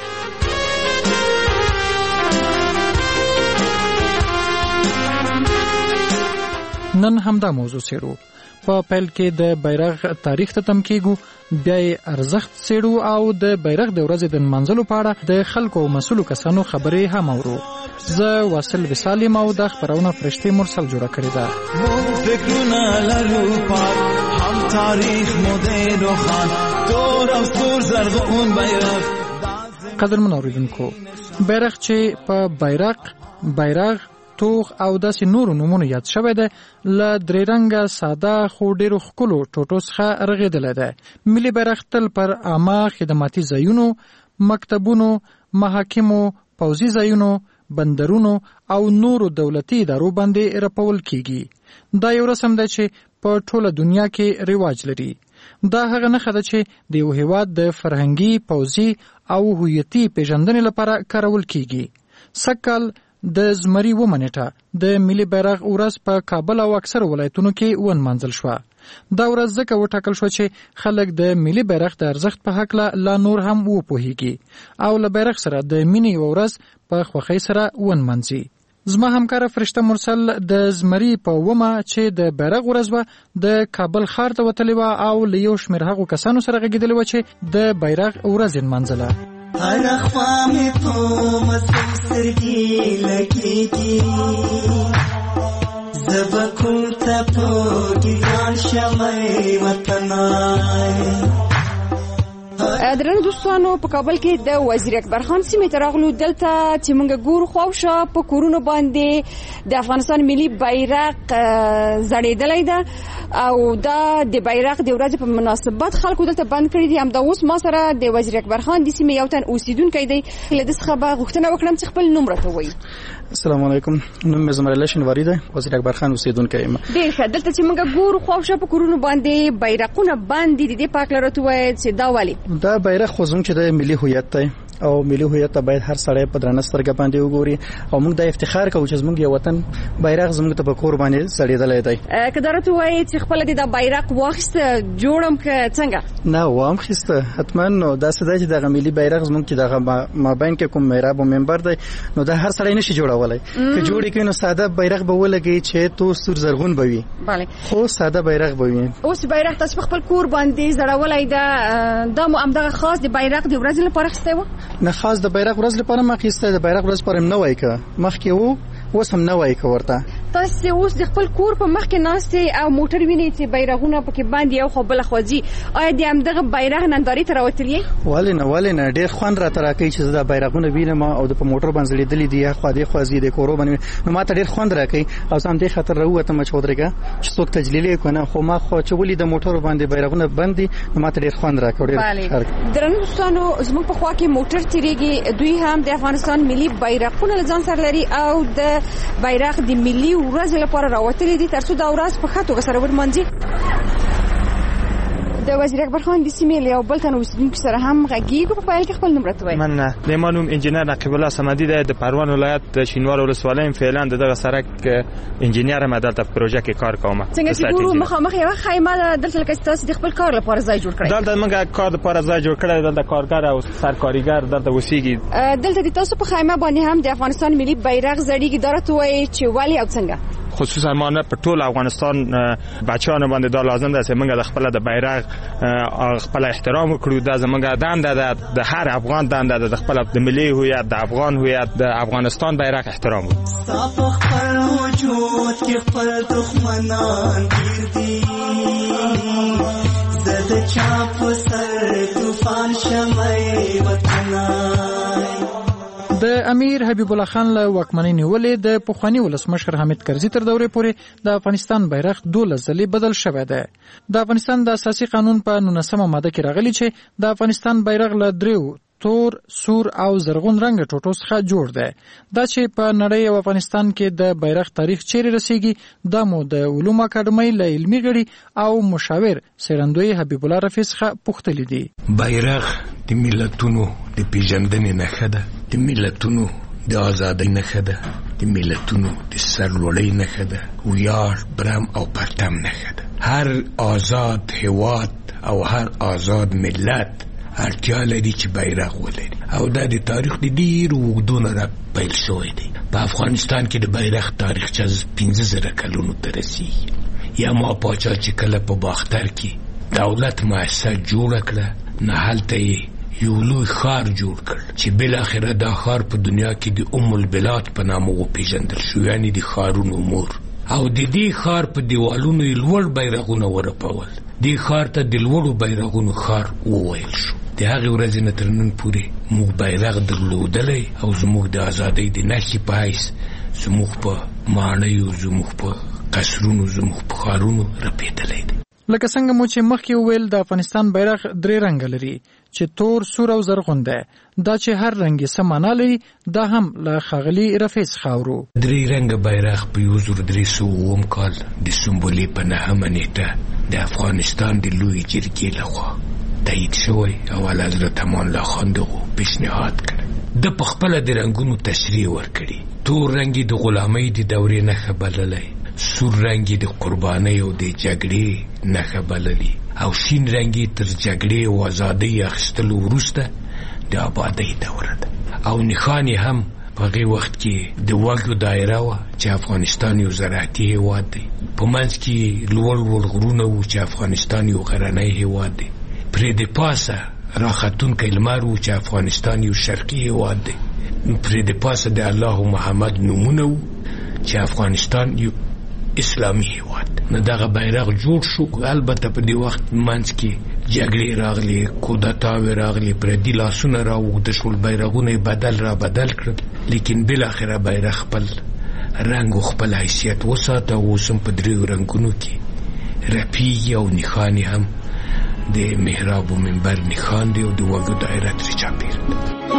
نن همدا موضوع څېړو. په پیل کې د بیرغ تاریخ ته تم کېږو، بیا یې ارزښت څېړو او د بیرغ د ورځې د نمانځلو په اړه د خلکو او مسؤلو کسانو خبرې هم اورو. زه واصل وصال یم او دا خپرونه فرشتې مرسل جوړه کړې ده. موږ فکرونه لرو پاک، هم تاریخ مو دی روښان، تور او سور زرغون بیرغ. قدرمن اوریدونکو، بیرغ چې په بیرغ بیرغ توغ او داسې نورو نومونو یاد شوی دی، له درې رنګه ساده خو ډېرو ښکلو ټوټو څخه رغېدلی دی. ملي بیرغ تل پر عامه خدماتي ځایونو، مکتبونو، محاکمو، پوځي ځایونو، بندرونو او نورو دولتي ادارو باندې رپول کیږي. دا یو رسم دی چې په ټوله دنیا کې رواج لري. دا هغه نښه ده چې د یو هیواد د فرهنګي، پوځي او هویتي پیژندنې لپاره کارول کیږي. سږکال د زمري اوومه نیټه د ملي بیرغ ورځ په کابل او اکثرو ولایتونو کې ونمانځل شوه. دا ورځ ځکه وټاکل شوه چې خلک د ملي بیرغ د ارزښت په هکله لا نور هم وپوهیږي او له بیرغ سره د مینې یوه ورځ په خوښۍ سره ونمانځي. زما همکاره فرشته مرسل د زمري په اوومه چې د بیرغ ورځ وه د کابل ښار ته وتلې وه او له یو شمېر هغو کسانو سره غږېدلې وه چې د بیرغ ورځ یې نمانځله. هر خوا می تو مسم سرگی لگیگی زبکون تپو گیان شمعی وطنای. درنو دوستانو، په کابل کې د وزیر اکبر خان سیمې ته راغلو. دلته چې موږ ګورو خواوشا په کورونو باندې د افغانستان ملي بیرغ ځړېدلی ده او دا د بیرغ د ورځې په مناسبت خلکو دلته بند کړي دي. همدا اوس ما سره د وزیر اکبر خان د سیمې یو تن اوسیدونکی دی. له ده څخه به غوښتنه وکړم چې خپل نوم راته ووایي. السلام علیکم، نوم مې زمرالله شینواري دی، وزیر اکبر خان اوسیدونکی یم. ډېر ښه. دلته چې موږ ګورو خواوشا په کورونو باندې بیرغونه بند دي، د دې په هکله راته ووایه چې دا ولې؟ دا بیرغ خو زموږ چې د ملي هویت دی او ملي هویت ته باید هر سړی په درنه سترګه باندې وګوري او موږ دا افتخار کوو چې زموږ یو وطن بیرغ زموږ ته په کور باندې سړېدلی دی. که دا راته ووایې چې خپله دې دا بیرغ واخیسته جوړم که څنګه؟ نه وام خیسته حتما. نو داسې دی چې دغه ملي بیرغ زموږ چې دغه مابین کې کوم محراب او منبر دی نو دا هر سړی نشي جوړولی. که جوړ یې کړي نو ساده بیرغ به ولګي چې تو سور زرغون به وي، خو ساده بیرغ به وي. اوس بیرغ تاسو په خپل کور باندې ځړولی ده، دا مو همدغه خاص د بیرغ د ورځې لپاره اخیستی و؟ نه، خاص د بیرغ ورځ لپاره ما اخیستی. د بیرغ ورځ پر هم نه وایي که مخکې وو، اوس هم نه وایي که ورته. تاسو اوس د خپل کور په مخ کې ناشته او موټر ویني چې بیرغونه پکې باندې یو خو بل خوځي آیا د همدغه بیرغ ننداري تر وتلې ولنه ولنه ډېر خوند را تراکې چې دا بیرغونه وینم او د موټر باندې لیدلې دي خو دې خوځي د کورو باندې نو ما ته ډېر خوند راکې او سم دې خطر راوته ما چودرګه چې څوک تجلیل کنه خو ما خو چې ولې د موټر باندې بیرغونه باندې نو ما ته ډېر خوند راکړ درنو دوستانو زموږ په خوا کې موټر تیریږي دوی هم د افغانستان ملي بیرغونه ځان سره لري او د بیرغ د ملي ورځ لپاره راوتلي دي ترڅو دا ورځ په خاطر سره ورمنځي د وزیر اکبر خان د سیمې له بل تن اوسیدونکو سره هم غږیږو په پیل کې خپل نوم راته وایي. من د مانوم انجنیر نقیب الله صمدی د پروان ولایت د شینوار ولسوالۍ فعلا دغه سرک انجنیر مدار د پروژه کې کار کوم. څنګه چې ګورو مخامخ یو خیمه دلته لکه تاسو د خپل کار لپاره ځای جوړ کړی. دلته موږ کار لپاره ځای جوړ کړی دلته کارګر او سرکارګر دلته اوسېږي. دلته د تاسو په خیمه باندې هم د افغانستان ملي بیرغ زړیږي درته وایي چې ولی او څنګه خصوصا مانه په ټول افغانستان بچیانو باندې دا لازم ده چې موږ د خپل د بیرغ خپل احترام وکړو. دا زموږ دنده ده د هر افغان دنده ده د خپل د ملي هویت د افغان هویت د افغانستان بیرغ احترام وکړو. صاف خپل وجود کې خپل دښمنان ګرځي زده چا په سر طوفان شمعي وطنای. د امیر حبیب الله خان له واکمنۍ نیولې د پخوانی ولسمشر حامد کرزي تر دورې پورې د افغانستان بیرغ دولس ځلې بدل شوی دی. د افغانستان د اساسي قانون په نولسمه ماده کې راغلی چې د افغانستان بیرغ له دریو تور، سور او زرغون رنګ ټوټو څخه جوړ دی. دا چې په نړۍ او افغانستان کې د بیرغ تاریخ چیرې رسیږي دا مو د علوم اکاډمۍ له علمي غړي او مشاور سیرندوی حبیب الله رفیع څخه پوښتلي دي. بیرغ د ملتونو د پیژندنې نښه ده، د ملتونو د ازادۍ نښه ده، د ملتونو د سرلوړۍ نښه ده، ویاړ، برم او پرتم نښه ده. هر آزاد هیواد او هر آزاد ملت اړتیا لري چې بیرغ ولري او دا د تاریخ د ډېرو اوږدو نه پیل شوی دی. په افغانستان کې د بیرغ تاریخچه پنځه زره کلونو ته رسیږي. یا ما پاچا چې کله په باختر کې دولت مؤسسه جوړه کړه نه هلته یې یو لوی ښار جوړ کړ چې بالاخره دا ښار په دنیا کې د ام البلاد په نامه وپېژندل شو، یعنې د ښارونو مور. او د دې ښار په دیوالونو یې لوړ بیرغونه ورپول. دې ښار ته د لوړو بیرغونو ښار وویل شو. د هغې ورځې نه تر نن پورې موږ بیرغ درلودلی او زموږ د ازادۍ د نښې په حیث زموږ په ماڼیو، زموږ په قصرونو، زموږ په ښارونو رپېدلی دی. لکه څنګه مو چې مخکې وویل د افغانستان بیرغ درې رنګه لري چې تور، سور او زرغون دی. دا چې هر رنګ یې څه معنا لري دا هم له ښاغلي رفیع څخه اورو. درې رنګه بیرغ په یو زر درې سوه اووم کال د سنبلې په نهمه نیټه د افغانستان د لویې جرګې لخوا تایید شوی او اعلیحضرت امان الله خان دغه پیشنهاد کړ. د په خپله د رنګونو تشریح ورکړي. تور رنګ د غلامۍ د دورې نښه بللی، سور رنګ د قربانۍ او د جګړې نښه بللی او شین رنګ تر جګړې او ازادۍ اخیستلو وروسته د آبادۍ دوره ده. او نښان یې هم په هغې وخت کې د وږو دایره وه چې افغانستان یو زراعتي هیواد دی. په منځ کې لوړ لوړ غرونه وو چې افغانستان یو غرنی هیواد دی. پرې د پاسه راختونکی لمر وو چې افغانستان یو شرقي هیواد دی. پرې د پاسه د الله محمد نومونه وو چې افغانستان یو اسلامي هیواد. نو دغه بیرغ جوړ شو. البته په دې وخت منځ کې جګړې راغلې، کودتاوې راغلې، پردي لاسونه راوږده شول، بیرغونه یې بدل را بدل کړل، لیکن بالاخره بیرغ خپل رنګ او خپل حیثیت وساته او اوس هم په دریو رنګونو کې رپېږي او نښان یې هم د محراب و منبر نښان دی او د وږو دایره ترې چاپېره ده.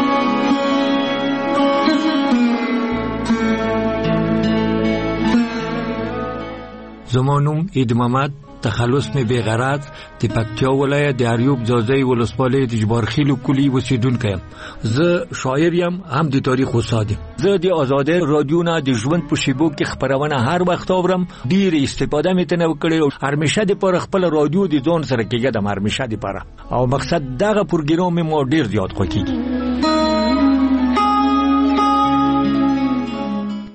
زما نوم عید محمد، تخلص می بیغرض، د پکتیا ولایت د اریوب ځاځی ولسوالۍ د جبارخیل کلی اوسیدونکی یم. زه شاعر یم هم د تاریخ استاد یم. زه د آزادۍ رادیو نه د ژوند په شیبو کې خبرونه هر وخت اورم. ډېر استفاده مې ترې وکړې او همیشه دپاره خپل رادیو د ځان سره کېږدم، همیشه دپاره. او مقصد دغه پروګرام مې ما ډېر زیات خوښېږي.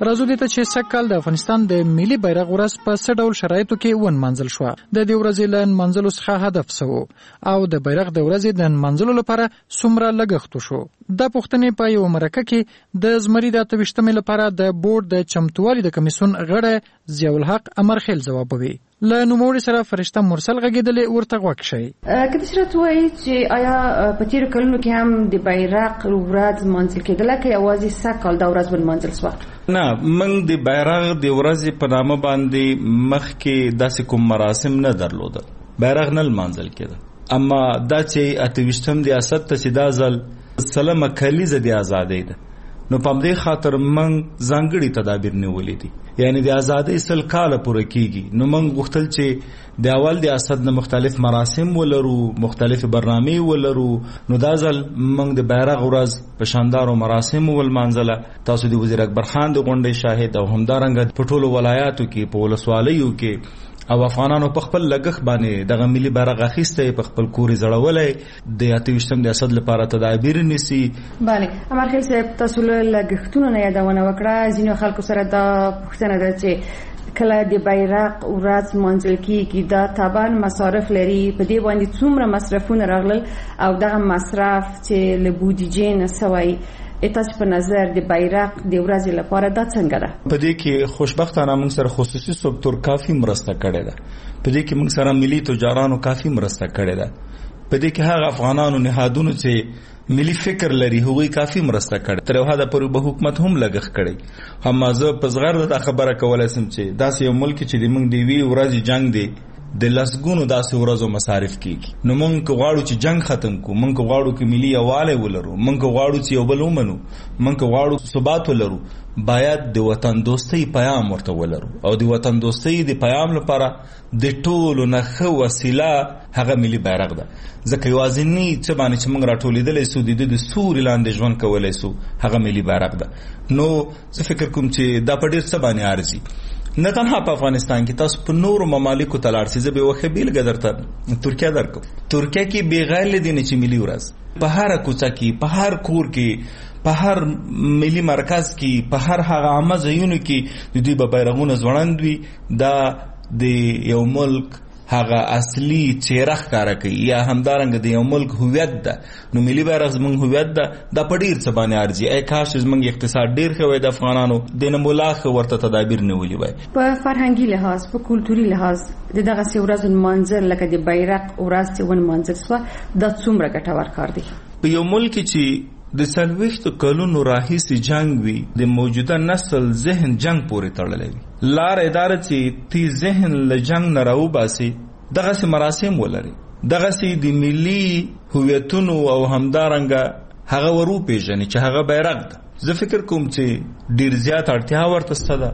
راځو دې ته چې سږکال د افغانستان د ملي بیرغ ورځ په څه ډول شرایطو کې ونمانځل شوه. د دې ورځې له نمانځلو څخه هدف څه و او د بیرغ د ورځې د نمانځلو لپاره څومره لګښت وشو؟ دا پوښتنې په یو مرکه کې د زمري د اته ویشتمې لپاره د بورډ د چمتووالي د کمیسیون غړی ضیاء الحق امرخیل ځوابوي. له نوموړي سره فرشته مرسل غږېدلې ورته غوږ شئ. که داسې راته ووایي چې آیا په تېرو کلونو کې هم د بیرغ ورځ لمانځل کېدله که یوازې سږکال دا ورځ ولمانځل شوه؟ نه، موږ د بیرغ د ورځې په نامه باندې مخکې داسې کوم مراسم نه درلودل. بیرغ نه لمانځل کېده. اما دا چې اته ویشتم ریاست ته چې دا ځل سلمه کلیزه د ازادۍ ده، نو په همدې خاطر موږ ځانګړي تدابیر نیولي دي. یعنی د ازادۍ سل کاله پوره کیږي، نو موږ غوښتل چې د اول د ریاست نه مختلف مراسم ولرو، مختلف برنامې ولرو. نو دا ځل موږ د بیرغ ورځ په شاندارو مراسمو ولمانځله. تاسو د وزیر اکبر خان د غونډې شاهد او همدارنګه په ټولو ولایاتو کې په ولسوالیو کې او افغانانو په خپل لګښت باندې دغه ملي بیرغ اخیسته، په خپل کور زړولې د اته ویشتم ریاست لپاره تدابیر نیسي. بله، امرخیل صاحب، تاسو له لګښتونو نه یادونه وکړه. ځینو خلکو سره دا پوښتنه ده چې کله د بیرغ ورځ لمانځل کېږي دا طبعا مصارف لري، په دې باندې څومره مصرفونه راغلل او دغه مصرف چې له بودیجې نه سوی تاسو په نظر د بیرغ د ورځې لپاره دا څنګه ده؟ په دې کې خوشبختانه موږ سره خصوصي سکتور کافي مرسته کړې ده. په دې کې موږ سره ملي تجارانو کافي مرسته کړې ده. په دې کې هغه افغانانو نهادونو چې ملي فکر لري هغوی کافي مرسته کړې. تر یو حده پورې به حکومت هم لګښت کړی. هم زه په صغر دا خبره کولای سم چې داسې یو ملک چې د موږ د وی ورځې جنگ دی د لسګونو داسې ورځو مصارف کیږي. نو موږ غواړو چې جنگ ختم کو، موږ غواړو چې ملي یووالی ولرو، موږ غواړو چې یو بل ومنو، موږ غواړو ثبات ولرو. باید د وطن دوستۍ پیغام ورته ولرو او د وطن دوستۍ د پیغام لپاره د ټولو نه ښه وسیله هغه ملي بیرغ ده. ځکه یوازینی څه باندې چې موږ راټولېدلی سو د د سوري لاندې ژوند کولی سو هغه ملي بیرغ ده. نو زه فکر کوم چې دا په ډېر څه باندې ارزي. نه تنها په افغانستان کې، تاسو په نورو ممالکو ته لاړ شئ. زه به وخه بیلګه درته ترکیه درکوم. ترکیه کې بغیر له دې نه چې ملي ورځ په هر کوڅه کې، په هر کور کې، په هر ملي مرکز کې، په هر هغه عامه ځایونو کې د دوی به بیرغونه ځوړند وي. دا د یو ملک هغه اصلي چهره ښکاره کوي یا همدارنګه د یو ملک هویت ده. نو ملي بیرغ زموږ هویت ده. دا په ډېر څه باندې ارزي. ای کاش زموږ اقتصاد ډېر ښه وای د افغانانو، د نه مولا ښه ورته تدابیر نیولي وای. په فرهنګي لحاظ، په کلتوري لحاظ د دغسې ورځو نمانځل لکه د بیرغ ورځ چې ونمانځل سوه دا څومره ګټور کار دی؟ په یو ملک چې د څلوېښتو کلونو راهیسې جنگ وي، د موجوده نسل ذهن جنگ پورې تړلی وي. لاره اداره چې تی ذهن له جنگ نه راوباسي، دغسې مراسم ولري، دغسې د ملي هویتونو او همدارنګه هغه ور وپېژني چې هغه بیرغ ده. زه فکر کوم چې ډېر زیات اړتیا ورته شته ده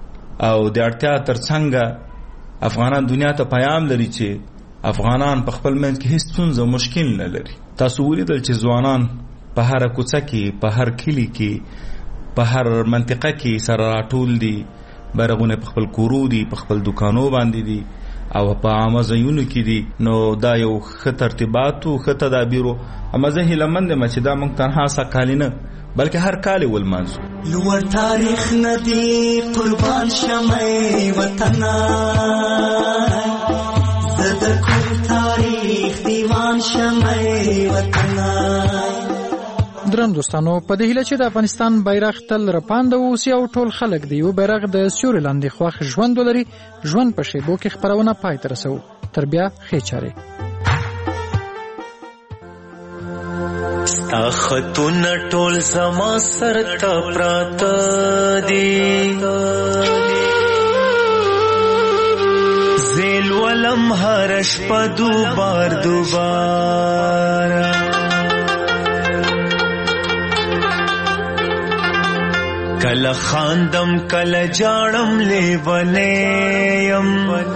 او د اړتیا تر څنګه افغانان دنیا ته پیغام لري چې افغانان په خپل منځ کې هیڅ ستونزه مشکل نه لري. تاسو ولیدل چې ځوانان په هر کوڅه کې، په هر کلی کې، په هر منطقه کې سره راټول دي، بیرغونه په خپل کورو دي، په خپل دکانو باندې دي او په عامه ځایونو کې دي. نو دا یو ښه ترتیبات او ښه تدابیر. اما زه هیلهمند یم چې دا موږ تنها سږکالي نه بلکې هر کال یې ولمانځو. لوړ تاریخ نه دی قربان شمه وطنه، زه د کوم تاریخ دیوان شمه وطنه. درن دوستانو، په دې هیله چې د افغانستان بیرغ تل رپانده اوسي او ټول خلک د یو بیرغ د سیوري لاندې خوښ ژوند ولري. ژوند په شیبو کې خپرونه پای ته رسوو. تر بیا ښې چارې. ستا خطونه ټول زما سر ته پراته دي، زیل ولم هر شپه دوبار دوباره. کله خاندم کله جاړم لیونیم،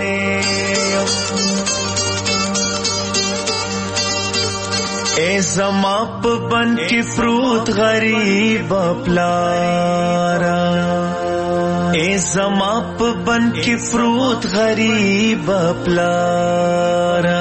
اے زما په بن کې پروت غریب پلارا، اے زما په بن کې پروت غریب پلارا.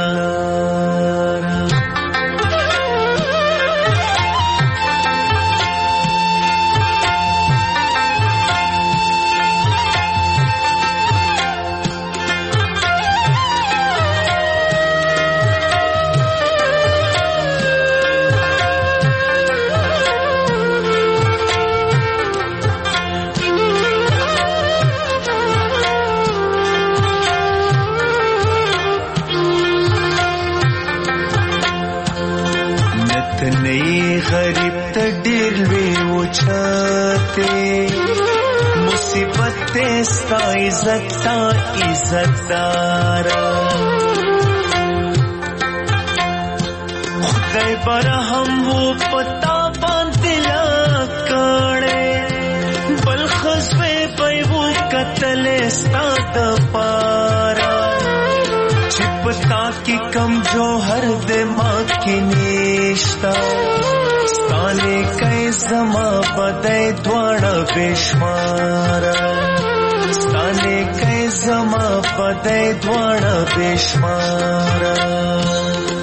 دے مصیبت دے ستا عزت تا عزت دارا خدای برحم وہ پتا باندلا کڑے بل خزوے پی وہ قتل ستا دپارا چپتا کی کم جو ہر دماغ کی نیشتا ستانے کئی زما بدے دوڑا بیشمارا ستانے کئی زما بدے دوڑا بیشمارا